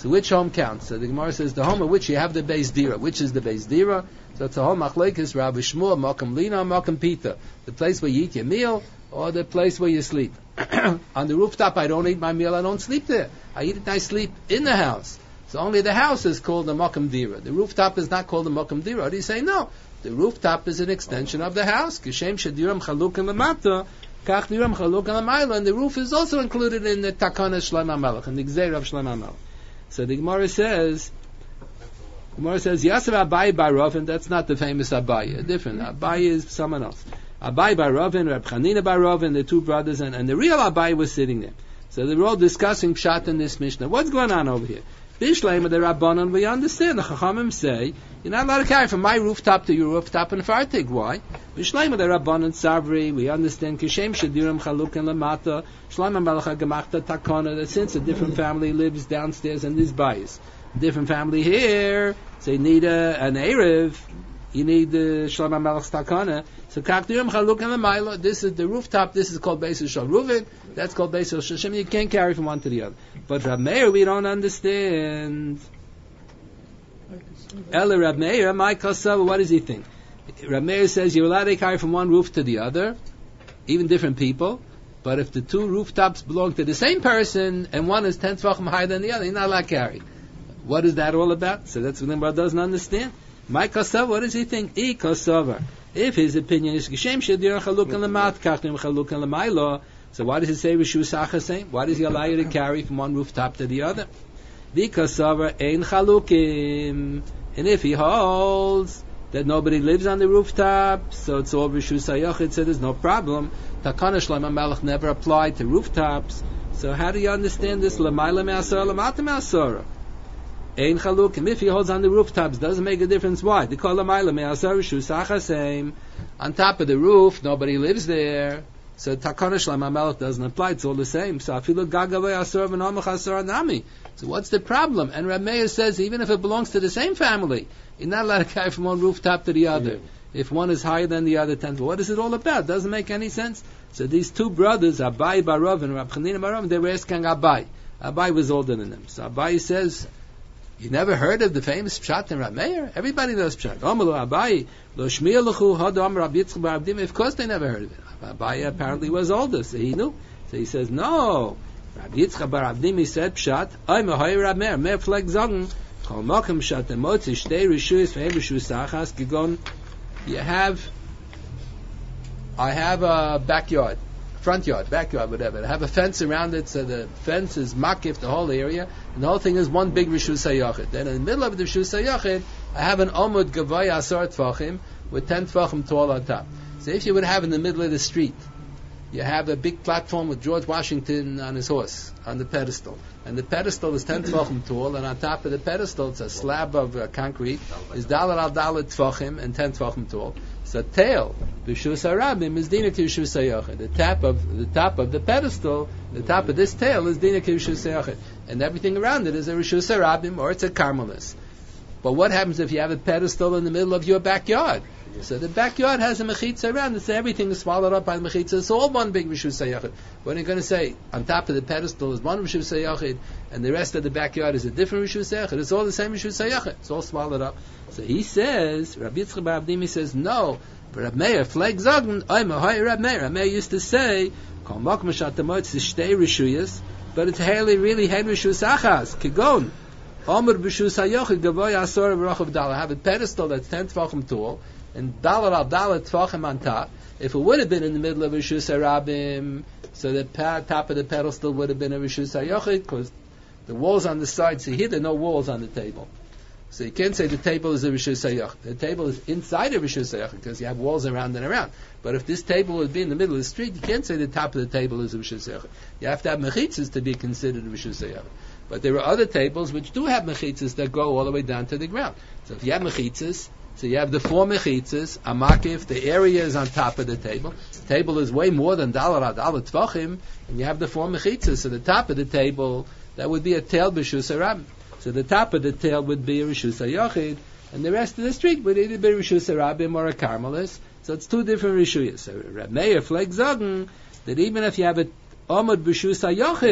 S1: So which home counts? So the Gemara says the home of which you have the Beis Dira. Which is the Beis Dira? So it's a home machlekes Rabbi Shmuel, Makam Lina, Makam Pita. The place where you eat your meal or the place where you sleep. On the rooftop, I don't eat my meal, I don't sleep there. I eat it and I sleep in the house. So only the house is called the Makam Dira. The rooftop is not called the Makam Dira. Do you say no? The rooftop is an extension of the house. Kishem Shadiram Chalukim Lamata, Kach Diram Chalukim Lamayla, and the roof is also included in the Takana Shlomo HaMelech, and the Gzeir of Shlomo HaMelech. So the Gemara says, Yasser Abai Bar Ravin, that's not the famous Abai, a different Abai is someone else. Abai Bar Ravin, Reb Chanina Bar Ravin, the two brothers, and the real Abai was sitting there. So they were all discussing Pshat in this Mishnah. What's going on over here? Bishleim of the Rabbanon, we understand. The Chachamim say, you're not allowed to carry from my rooftop to your rooftop in Fartig. Why? Bishleim of the Rabbanon Savri, we understand. Kishem Shadiram Chaluk and Lamata, Shlomo HaMelech Gemachta Takana, that since a different family lives downstairs in this bias, different family here, so you need an Erev, you need the Shlomo HaMelech's Takana. So Kakdiram Chaluk and Lamayla, this is the rooftop, this is called Beis Shal Reuven, that's called Beis Shal Shimon. You can't carry from one to the other. But Rab Meir, we don't understand. Ela Rab Meir, my Kasav, what does he think? Rab Meir says you're allowed to carry from one roof to the other, even different people, but if the two rooftops belong to the same person, and one is 10 tefachim higher than the other, you're not allowed to carry. What is that all about? So that's what the Gemara doesn't understand. My Kasav, what does he think? I Kasav. If his opinion is Geshem Shadir Chaluk and Lamat, Kachnim Chaluk and Lamaylo, so why does it say Rishu Sacha same? Why does he allow you to carry from one rooftop to the other? Because Ein Chalukim. And if he holds that nobody lives on the rooftop, so it's all Rishu Sayachid, so there's no problem. Takana Shlomo HaMelech never applied to rooftops. So how do you understand this? Lamayla Me'asara, Lamata Me'asara. Ein Chalukim. If he holds on the rooftops, doesn't make a difference. Why? They call Lamayla Me'asara Rishu Sacha same. On top of the roof, nobody lives there. So Takana Shlomo HaMelech doesn't apply. It's all the same. So Afilu Gagavei Asar V'Nomach Asar Nami. So what's the problem? And Rab Meir says even if it belongs to the same family, you're not allowed to carry from one rooftop to the other. If one is higher than the other 10. What is it all about? Doesn't make any sense. So these two brothers, Abai Bar Rav and Rab Chanina Bar Rav, they were asking Abai. Abai was older than them. So Abai says, you never heard of the famous Pshat in Rab Meir? Everybody knows Pshat. Omalu Abai, Lo Shmiya L'chu Hodom Rab Yitzchak Bar Abdim. Of course they never heard of it. Abai apparently was older, so he knew. So he says, no. Rab Yitzchak Bar Abdim, he said Pshat, Oy Mehoy Rab Meir, Meir Fleck Zogen, Kol Mokem Pshat, Emotzi, Shtei Rishuyis, Ve'em Rishu Sachas, Gigon, I have a backyard, front yard, backyard, whatever. I have a fence around it, so the fence is makif the whole area, and the whole thing is one big Rishus HaYachid. Then in the middle of the Rishus HaYachid, I have an Omud Gavai Asar Tfachim, with 10 Tfachim tall on top. So if you would have in the middle of the street, you have a big platform with George Washington on his horse, on the pedestal. And the pedestal is 10 Tfachim tall, and on top of the pedestal, it's a slab of concrete, is Dalet al Dalet Tfachim, and 10 Tfachim tall. So tail, Rishus HaRabim, is Dina Rishus HaYachid. The top of the pedestal, the top of this tail is Dina Rishus HaYachid. And everything around it is a Rishus HaRabim, or it's a Carmelis. But what happens if you have a pedestal in the middle of your backyard? So the backyard has a mechitza around it, so everything is swallowed up by the mechitza. It's all one big Rishus HaYachid. When you're going to say, on top of the pedestal is one Rishus HaYachid, and the rest of the backyard is a different Rishus HaYachid, it's all the same Rishus HaYachid. It's all swallowed up. So he says, Rabbi Yitzchak Bar Abdim, he says, no. But Rab Meir, Fleg Zogen, Oy Mehoy Rab Meir. Rab Meir used to say, Kol Mokem Shat Emotzi, Shtei Rishuyis, but it's really Hen Rishus Achas, Kigon. Omer B'Rishus HaYachid, Gavoy Asor V'Rochav Dal. I have a pedestal that's 10 Tfachim tall, and Dalet al Dalet Tfachim on top. If it would have been in the middle of Rishus HaRabim, so the top of the pedestal would have been a Rishus HaYachid, because the walls on the side, see here there are no walls on the table. So you can't say the table is a Rishus HaYachid. The table is inside a Rishus HaYachid, because you have walls around and around. But if this table would be in the middle of the street, you can't say the top of the table is a Rishus HaYachid. You have to have mechitzas to be considered a Rishus HaYachid. But there are other tables which do have mechitzas that go all the way down to the ground. So if you have mechitzas, so you have the 4 mechitzas, a makif, the area is on top of the table. The table is way more than dalar tvachim, and you have the 4 mechitzas. So the top of the table, that would be a tail b'Rishus HaRabim. So the top of the tail would be a Rishus HaYachid, and the rest of the street would either be Rishus HaRabim or a Carmelis. So it's 2 different Rishuyas. So Rab Meir Fleg Zogen, that even if you have a Omud B'Rishus HaYachid,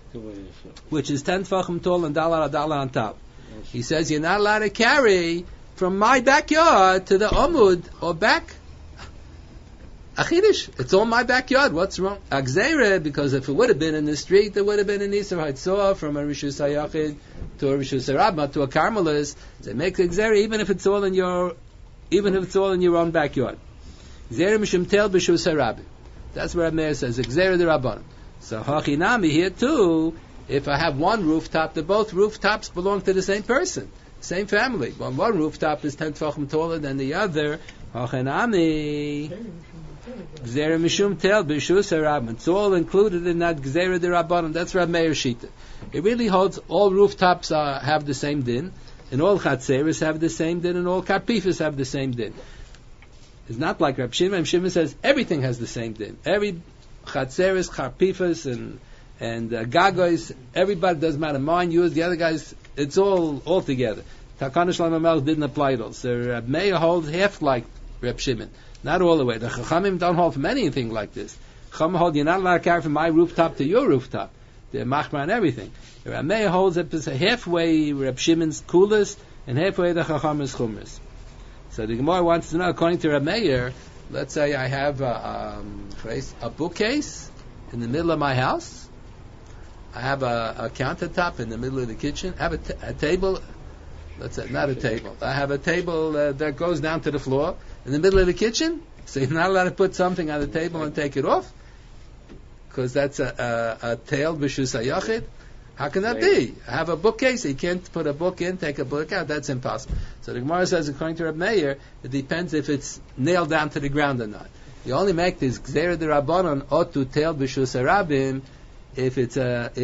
S1: which is 10 tefachim tall and dalar on top. He says you're not allowed to carry from my backyard to the Amud or back. Achidish, it's all my backyard. What's wrong? Agzeire, because if it would have been in the street, there would have been an Isser Haitzah from a Rishus HaYachid to a Rishus HaRabba to a Carmelist. They make Agzeire even if it's all in your own backyard. Gzeire Mishum Tel B'Shus HaRabbi. That's where Meir says Agzeire the Rabbanon. So Hachinami here too. If I have one rooftop, both rooftops belong to the same person, same family. One rooftop is 10 tefachim taller than the other. Hachinami. Gzeira mishum tel b'shus harabban. It's all included in that gzeira de rabbanon. That's Rab Meir Shita. It really holds all rooftops have the same din, and all chatzeres have the same din, and all karpifas have the same din. It's not like Rab Shimon. Rab Shimon says everything has the same din. Every chatzeres, karpifas, and gagois, everybody doesn't matter. Mine, yours, the other guys, it's all together. Takana Shlomo Melech didn't apply it all. So Rab Meir holds half like Rab Shimon. Not all the way. The Chachamim don't hold from anything like this. Chachamim hold you're not allowed to carry from my rooftop to your rooftop. They're machmar on everything. The Rab Meir holds that it's halfway Rab Shimon's coolest and halfway the Chachamim's chumras. So the Gemara wants to know, according to Rab Meir, let's say I have a bookcase in the middle of my house. I have a countertop in the middle of the kitchen. I have a table. Let's say not a table. I have a table that goes down to the floor in the middle of the kitchen. So you're not allowed to put something on the table and take it off, because that's a tail b'shus hayachid. How can that be? I have a bookcase. You can't put a book in, take a book out. That's impossible. So the Gemara says, according to Reb Meir, it depends if it's nailed down to the ground or not. You only make this gzeira de rabbanon otu tail b'shus harabim if it's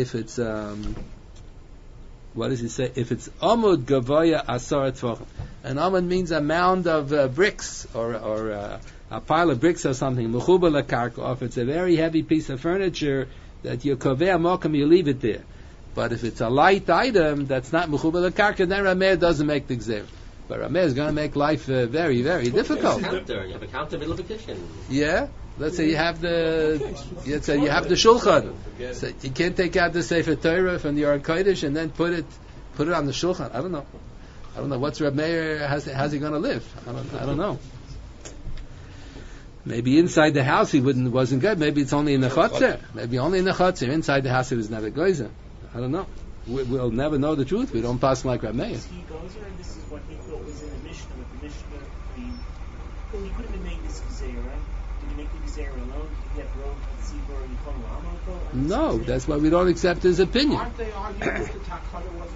S1: what does he say? If it's amud gavoya asar tefachim. An amud means a mound of bricks or a pile of bricks or something. Mechuba lakarka. If it's a very heavy piece of furniture that you kovea mokum, you leave it there. But if it's a light item that's not mechuba lakarka, then Rameir doesn't make the gzeira. But Rameir is going to make life very, very difficult.
S10: You have a counter middle of the kitchen.
S1: Yeah. Let's say you have the shulchan. So you can't take out the Sefer Torah from the Aron Kodesh and then put it on the shulchan. I don't know. What's Reb Meir? How's he going to live? I don't know. Maybe inside the house wasn't good. Maybe it's only in the chotzer. Maybe only in the chotzer. Inside the house it was not a geyser. I don't know. We'll never know the truth. We don't pass like Reb Meir.
S11: This is what he thought was in the Mishnah. With the Mishnah, he could have been made this gzeira, right?
S1: No, that's why we don't accept his opinion.
S14: Aren't they arguing that the Takana wasn't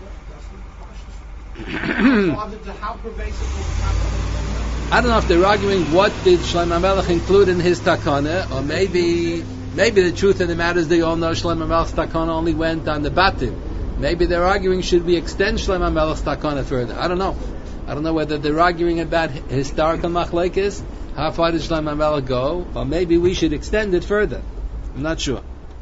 S14: Shlomo? That's how pervasive was Takana?
S1: I don't know if they're arguing what did Shlomo Melech include in his Takana, or maybe the truth of the matter is they all know Shlomo Melech's Takana only went on the Batim. Maybe they're arguing should we extend Shlomo Melech's Takana further. I don't know whether they're arguing about historical machlekes. How far does Shlomo Melech go? Or maybe we should extend it further. I'm not sure.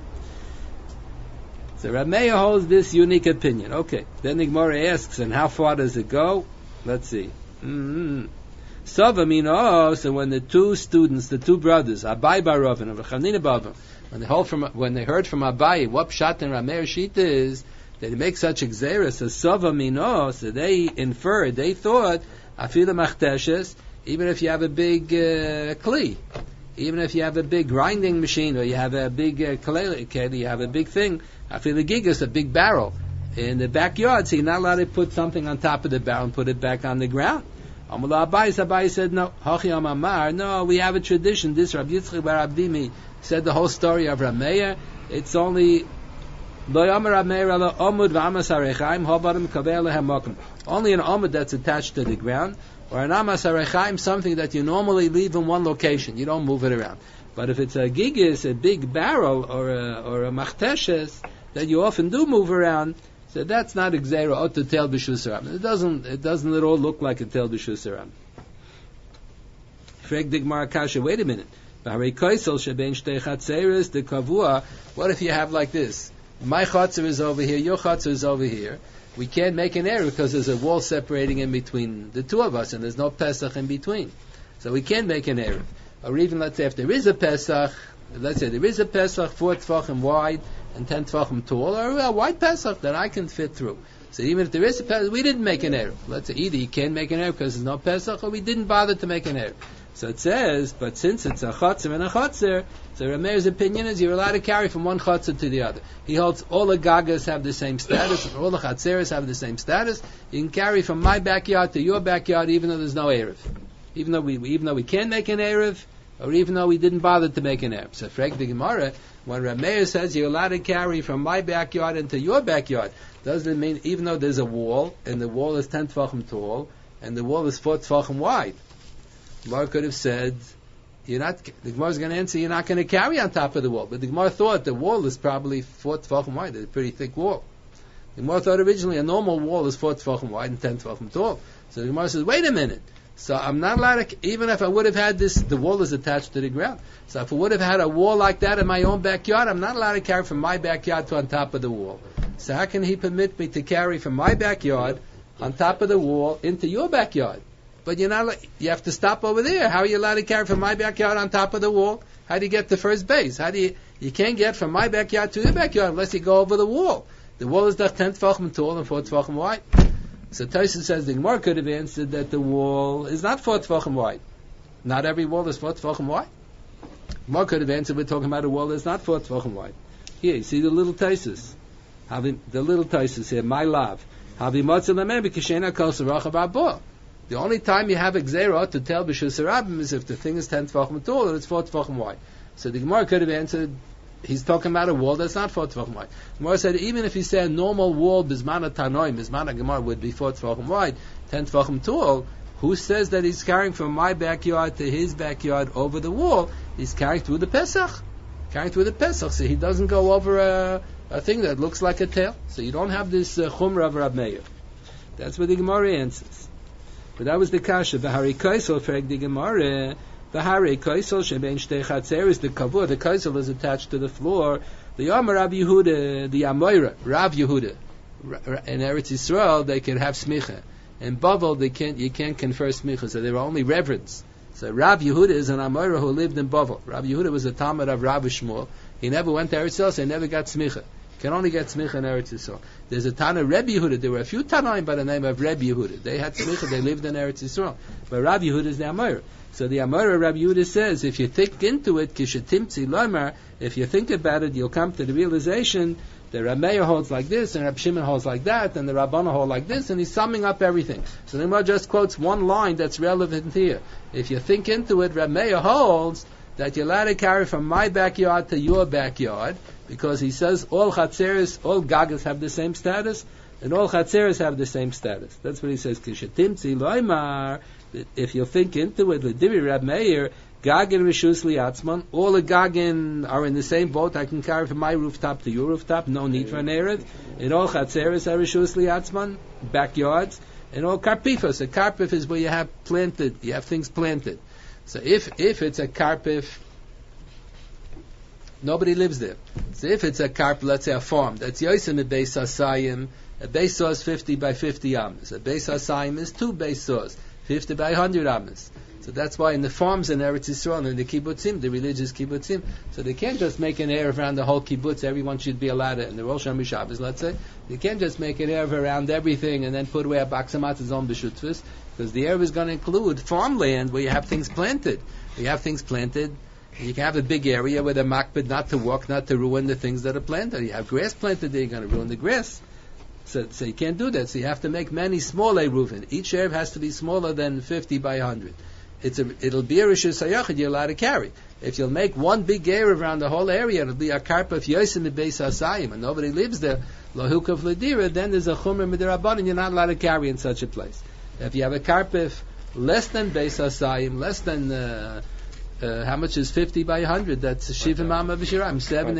S1: So Reb Meir holds this unique opinion. Okay. Then the Gemara asks, and how far does it go? Let's see. So when the two students, the two brothers, Abai bar Rav and Chanina bar Rav, when they heard from Abai what Pshat and Reb Meir Shita is, that he makes such a gzeira, so they inferred, they thought, Afila Machteshes, even if you have a big kli, even if you have a big grinding machine, or you have a big kli, you have a big thing, after the gigas, a big barrel in the backyard, so you're not allowed to put something on top of the barrel and put it back on the ground. Abai said, no, we have a tradition. This Rabbi Yitzchak bar Abdimi said the whole story of Reb Meir. It's only only an amud that's attached to the ground, or an amas harechaim, something that you normally leave in one location. You don't move it around. But if it's a gigis, a big barrel, or a machteshes, that you often do move around, so that's not gzeira ot to tel b'shus harabim. It doesn't at all look like a tel b'shus harabim. Freg digmar kasha. Wait a minute. What if you have like this? My chotzer is over here, your chotzer is over here. We can't make an area because there's a wall separating in between the two of us, and there's no Pesach in between. So we can't make an area. Or even, let's say, if there is a Pesach, let's say there is a Pesach 4 tefachim wide, and 10 Tvachim tall, or a white Pesach that I can fit through. So even if there is a Pesach, we didn't make an Erev. Let's say either you can't make an Erev because there's no Pesach, or we didn't bother to make an Erev. So it says, but since it's a Chotzer and a Chotzer, so Rameir's opinion is you're allowed to carry from one Chotzer to the other. He holds all the Gagas have the same status, all the Chatzeres have the same status. You can carry from my backyard to your backyard even though there's no Erev. Even though we can make an Erev, or even though we didn't bother to make an Erev. So Frek the Gemara, when Rameir says you're allowed to carry from my backyard into your backyard, doesn't it mean even though there's a wall, and the wall is 10 Tvachim tall, and the wall is 4 Tvachim wide? The Gemara could have said, the Gemara is going to answer, you're not going to carry on top of the wall. But the Gemara thought the wall is probably 4 Tvachim wide. It's a pretty thick wall. The Gemara thought originally a normal wall is 4 Tvachim wide and 10 Tvachim tall. So the Gemara says, wait a minute. So I'm not allowed to, even if I would have had this, the wall is attached to the ground. So if I would have had a wall like that in my own backyard, I'm not allowed to carry from my backyard to on top of the wall. So how can he permit me to carry from my backyard on top of the wall into your backyard? But you're not, you have to stop over there. How are you allowed to carry from my backyard on top of the wall? How do you get to first base? You can't get from my backyard to your backyard unless you go over the wall. The wall is 10 Tvachim tall and 4 Tvachim wide. So Tyson says the Gemara could have answered that the wall is not 4 Tvachim wide. Not every wall is 4 Tvachim wide. Gemara could have answered we're talking about a wall that's not 4 Tvachim wide. Here, you see the little Tysus. The little Tysus here, my love. The only time you have a Gzerah to tell B'Shus Rabbim is if the thing is 10 Tvachim tall and it's 4 Tvachim wide. So the Gemara could have answered, he's talking about a wall that's not 4 Tvachim wide. The Gemara said, even if you say a normal wall, Bismana Tanoim, Bismana Gemara would be 4 Tvachim wide, 10 Tvachim tall, who says that he's carrying from my backyard to his backyard over the wall? He's carrying through the Pesach. Carrying through the Pesach, so he doesn't go over a thing that looks like a tail. So you don't have this Chumrah of Rab Meir. That's what the Gemara answers. But that was the kasha. V'harei kaisel frag the Gemara. V'harei kaisel shebein shtei chatzeres the kavur. The kaisel is attached to the floor. The Yamar Rav Yehuda, the Amoira, Rav Yehuda. In Eretz Yisrael, they can have smicha. In Bavel, you can't confer smicha, so they were only reverence. So Rav Yehuda is an Amoira who lived in Bavel. Rav Yehuda was a Talmud of Rav Shmuel. He never went to Eretz Yisrael, so he never got smicha. Can only get smicha in Eretz Yisrael. There's a Tana Rebbe Yehuda. There were a few Tanaim by the name of Rebbe Yehuda. They had smicha. They lived in Eretz Yisrael. But Rav Yehuda is the Amora. So the Amora Rav Yehuda says, if you think into it, kishetimtzi loymar, if you think about it, you'll come to the realization that Rav Meir holds like this, and Rav Shimon holds like that, and the Rabbana hold like this, and he's summing up everything. So the Gemara just quotes one line that's relevant here. If you think into it, Rav Meir holds that you're allowed to carry from my backyard to your backyard, because he says all chatzeres, all gagas have the same status, and all chatzeres have the same status. That's what he says. Kishetimtzi loymar. If you think into it, l'divi Rab Meir, gagin rishus liatzman. All the gagin are in the same boat. I can carry from my rooftop to your rooftop. No need for an erev. And all chatzeres are rishus liatzman, backyards. And all karpifos. A karpif is where you have planted. You have things planted. So if it's a karpif, nobody lives there. So if it's a karp, let's say a farm, that's Yosem a Beis Hasayim. A Beis Saw is 50 by 50 amas. A Beis Hasayim is 2 Beis Saws, 50 by 100 amas. So that's why in the farms in Eretz Yisrael and in the kibbutzim, the religious kibbutzim, so they can't just make an erev around the whole kibbutz. Everyone should be allowed it. In the Rosh Hashanah, let's say, they can't just make an erev around everything and then put away a box of matzahs on b'shutfus, because the erev is going to include farmland where you have things planted. You have things planted. You can have a big area where the makbid not to walk, not to ruin the things that are planted. You have grass planted there, you're going to ruin the grass. So you can't do that. So you have to make many small eruvin. Each erev has to be smaller than 50 by 100. It'll be a rishus hayachid you're allowed to carry. If you'll make one big erev around the whole area, it'll be a karpa of Yosem Beis Hasayim, and nobody lives there, lohukaf ledira, then there's a chumrah midrabban, and you're not allowed to carry in such a place. If you have a karpif less than Beis Hasayim, less than how much is 50 by 100? That's Shiva Mama V'Shirayim.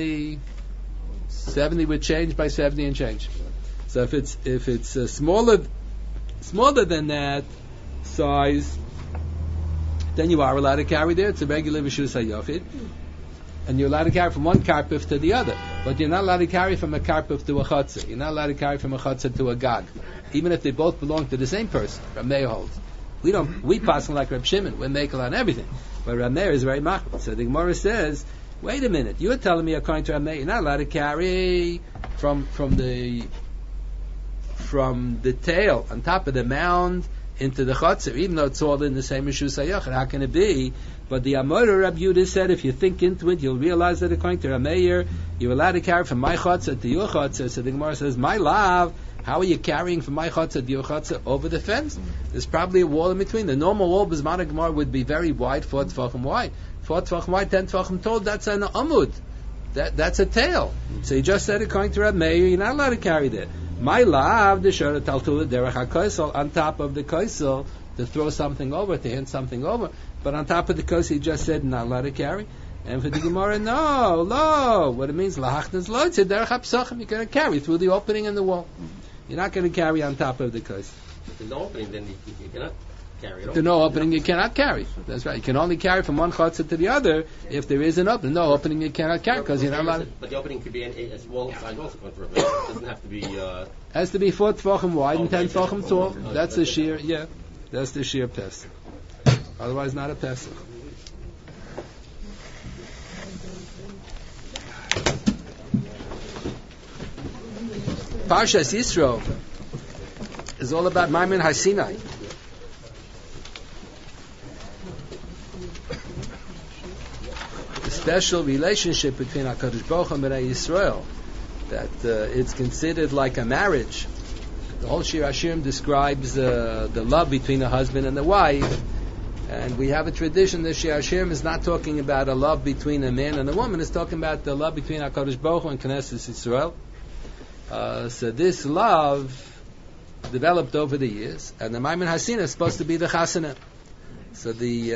S1: 70 would change by 70 and change. So if it's smaller than that size, then you are allowed to carry there. It's a regular Rishus HaYochid. And you're allowed to carry from one karpif to the other. But you're not allowed to carry from a karpif to a chatzah. You're not allowed to carry from a chatzah to a gag. Even if they both belong to the same person. Rab Meir holds. We pass like Rab Shimon. We're makel on everything. But Rab Meir is very machmir. So the Gemara says, Wait a minute, you're telling me according to Rameh, you're not allowed to carry from the tail on top of the mound into the chotzer, even though it's all in the same Rishus HaYachid. How can it be? But the Amora Rabbi Yehuda said, if you think into it, you'll realize that according to Rameir, you're allowed to carry from my chotzer to your chotzer. So the Gemara says, my lav, how are you carrying from my chotzer to your chotzer over the fence? There's probably a wall in between. The normal wall, Bismana Gemara, would be very wide, 4 tefachim wide. 4 tefachim wide, 10 tefachim tall, that's an amud. That's a tail. So he just said, according to Rameir, you're not allowed to carry that. My lav, the shara taltula derech hakoisel, on top of the koisel, to throw something over, to hand something over. But on top of the koisel, he just said, not allowed to carry. And for the Gemara, no. What it means, lahachnas lo, it's a derech hapsachim. You're going to carry through the opening in the wall. You're not going to carry on top of the koisel.
S15: If there's no opening, then you cannot carry it over.
S1: If there's no opening, you cannot carry. That's right. You can only carry from one chotzer to the other if there is an opening. No opening, you cannot carry because you're not allowed.
S15: But the opening could be a wall size also. It doesn't have to be.
S1: Has to be 4 tefachim wide and 10 tefachim tall. That's the sheer. Yeah, that's the sheer pesach. Otherwise, not a pesach. Parshas Yisro is all about Maimon HaSinai. The special relationship between HaKadosh Baruch Hu and Bnei Yisrael, that it's considered like a marriage. The whole Shir Hashirim describes the love between a husband and a wife, and we have a tradition that Shir Hashirim is not talking about a love between a man and a woman, it's talking about the love between HaKadosh Baruch Hu and Knesset Yisrael. So this love developed over the years, and the Maimon HaSinai is supposed to be the chasana. So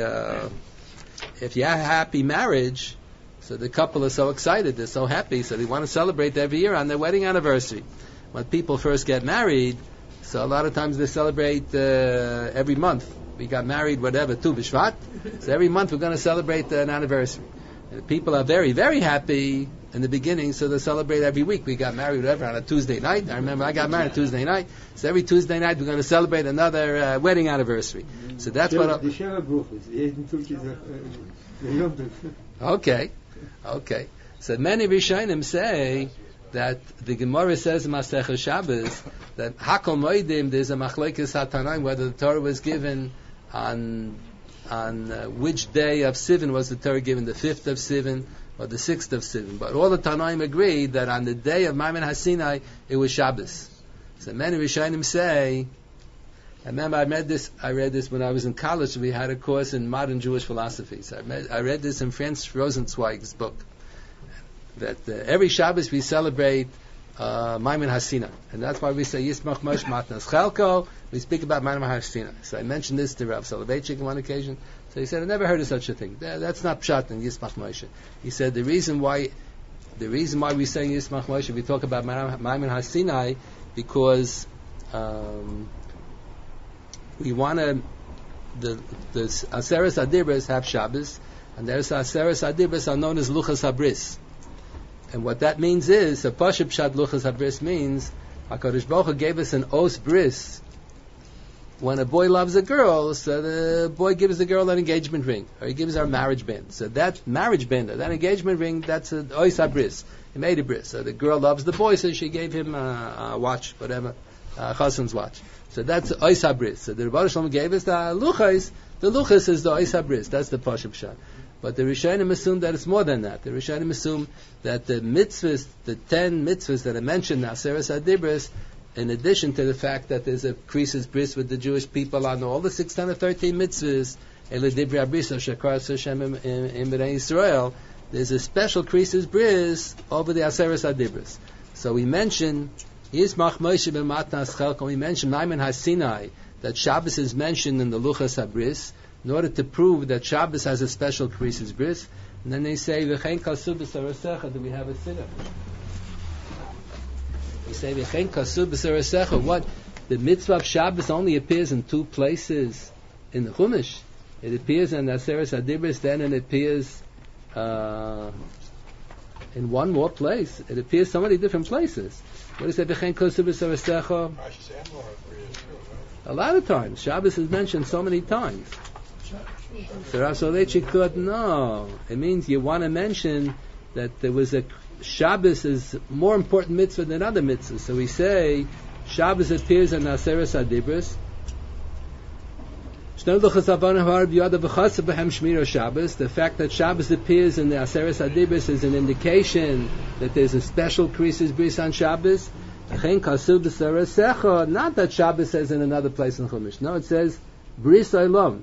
S1: if you have a happy marriage, so the couple are so excited, they're so happy, so they want to celebrate every year on their wedding anniversary. When people first get married, so a lot of times they celebrate every month. We got married, whatever, Tu B'Shvat, so every month we're going to celebrate an anniversary. And people are very, very happy in the beginning, so they celebrate every week. We got married, whatever, on a Tuesday night. I remember I got married Tuesday night, so every Tuesday night we're going to celebrate another wedding anniversary. So that's what... Okay. So many Rishonim say that the Gemara says in Masechah Shabbos that Hakol Moedim, there's a machlokes hatanaim whether the Torah was given on which day of Sivan was the Torah given, the 5th of Sivan or the 6th of Sivan. But all the Tanaim agreed that on the day of Maimon HaSinai it was Shabbos. So many Rishonim say, I remember I read this when I was in college. We had a course in modern Jewish philosophy. So I read this in Franz Rosenzweig's book, that every Shabbos we celebrate Maimon HaSinai, and that's why we say Yismach Moshe Matnas Chelko. We speak about Maimon HaSinai. So I mentioned this to Rav Soloveitchik on one occasion. So he said, I never heard of such a thing. That's not pshat in Yismach Moshe. He said the reason why we say Yismach Moshe, we talk about Maimon HaSinai, because we want to. The Aseres Adibros have Shabbos, and there's Aseres Adibros are known as Luchas Habris. And what that means is, a Pashup Pshat Luchas Habris means, HaKadosh Baruch Hu gave us an Os Bris. When a boy loves a girl, so the boy gives the girl an engagement ring, or he gives her a marriage band. So that marriage band, that engagement ring, that's an Os Habris. He made a bris. So the girl loves the boy, so she gave him a watch, whatever, a chassan's watch. So that's Os Habris. So the Rebbe Shalom gave us the Luchas. The Luchas is the Os Habris. That's the Pashup Pshat. But the Rishonim assume that it's more than that. The Rishonim assume that the mitzvahs, the 10 mitzvahs that are mentioned in Aseres Adibros, in addition to the fact that there's a krisis bris with the Jewish people on all the 613 mitzvahs, Ele Dibri Abris of Shekar Hashem in Bnei Yisrael, there's a special krisis bris over the Aseres Adibros. So we mention Yismach Moshe b'matnas chelko. We mention Maimon HaSinai, that Shabbos is mentioned in the Luchas Habris, in order to prove that Shabbos has a special krisis bris. And then they say, V'chein kasu b'sarasecha, do we have a siddur? They say, V'chein kasu b'sarasecha, what? The mitzvah of Shabbos only appears in 2 places in the Chumash. It appears in Aseres Adibros, then it appears in one more place. It appears so many different places. What is it? V'chein kasu b'sarasecha? A lot of times. Shabbos is mentioned so many times. So Rav Soloveitchik thought, no, it means you want to mention that there was a Shabbos is more important mitzvah than other mitzvahs. So we say Shabbos appears in Aseres Adibros. The fact that Shabbos appears in the Aseres Adibros is an indication that there's a special Krisis Bris on Shabbos. Not that Shabbos says in another place in Chumash. No, it says Bris Olam.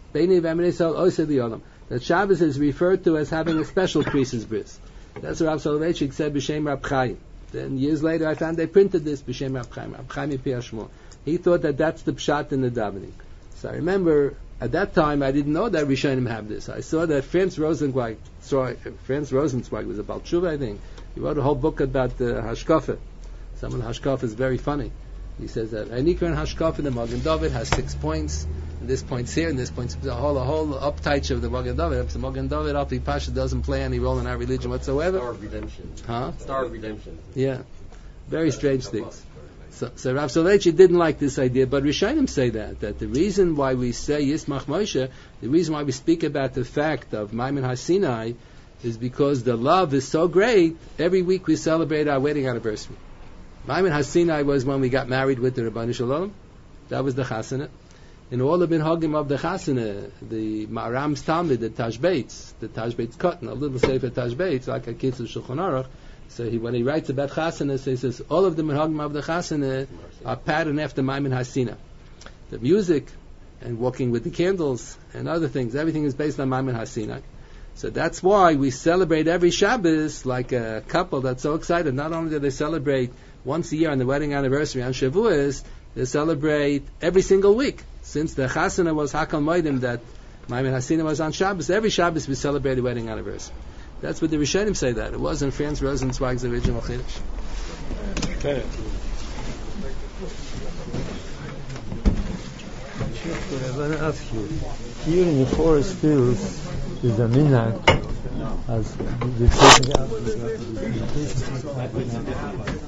S1: That Shabbos is referred to as having a special Krisis Bris. That's what Rav Soloveitchik said b'Shem Rab Chaim. Then years later I found they printed this b'Shem Rab Chaim. Rab Chaim Yipi Hashmo. He thought that that's the pshat in the davening. So I remember at that time I didn't know that Rishonim have this. I saw that Franz Rosenzweig was a Baal Tshuva, I think. He wrote a whole book about the Hashkafa. Some of the Hashkafa is very funny. He says that Einikar and Hashkafa, the Magen David has 6 points. And this point's here, and this point's the whole uptight of the Magen David. If the Magen David Alpi Pasha doesn't play any role in our religion whatsoever.
S15: Star of Redemption.
S1: Huh?
S15: Star of Redemption.
S1: Yeah. Very strange things. So Rav Soloveitchik didn't like this idea, but Rishonim say that the reason why we say Yismach Moshe, the reason why we speak about the fact of Maimon HaSinai is because the love is so great, every week we celebrate our wedding anniversary. Maimon HaSinai was when we got married with the Rabbanu Shalom. That was the Chasana. In all the minhagim of the Chasana, the Maram's Talmud, the Tashbeitz Cotton, a little sefer Tashbeitz, like a Kitzur Shulchan Aruch. So when he writes about Chasana, he says all of the minhagim of the Chasana are patterned after Maimon HaSinai. The music and walking with the candles and other things, everything is based on Maimon HaSinai. So that's why we celebrate every Shabbos like a couple that's so excited. Not only do they celebrate once a year on the wedding anniversary on Shavuos, they celebrate every single week. Since the Chasana was Hakal Moedim, that Maimon HaSinai was on Shabbos, every Shabbos we celebrate a wedding anniversary. That's what the Rishonim say that. It wasn't Franz Rosenzweig's original Chiddush.
S10: Okay.
S4: I want to ask you, here in the forest fields, is a minhag as the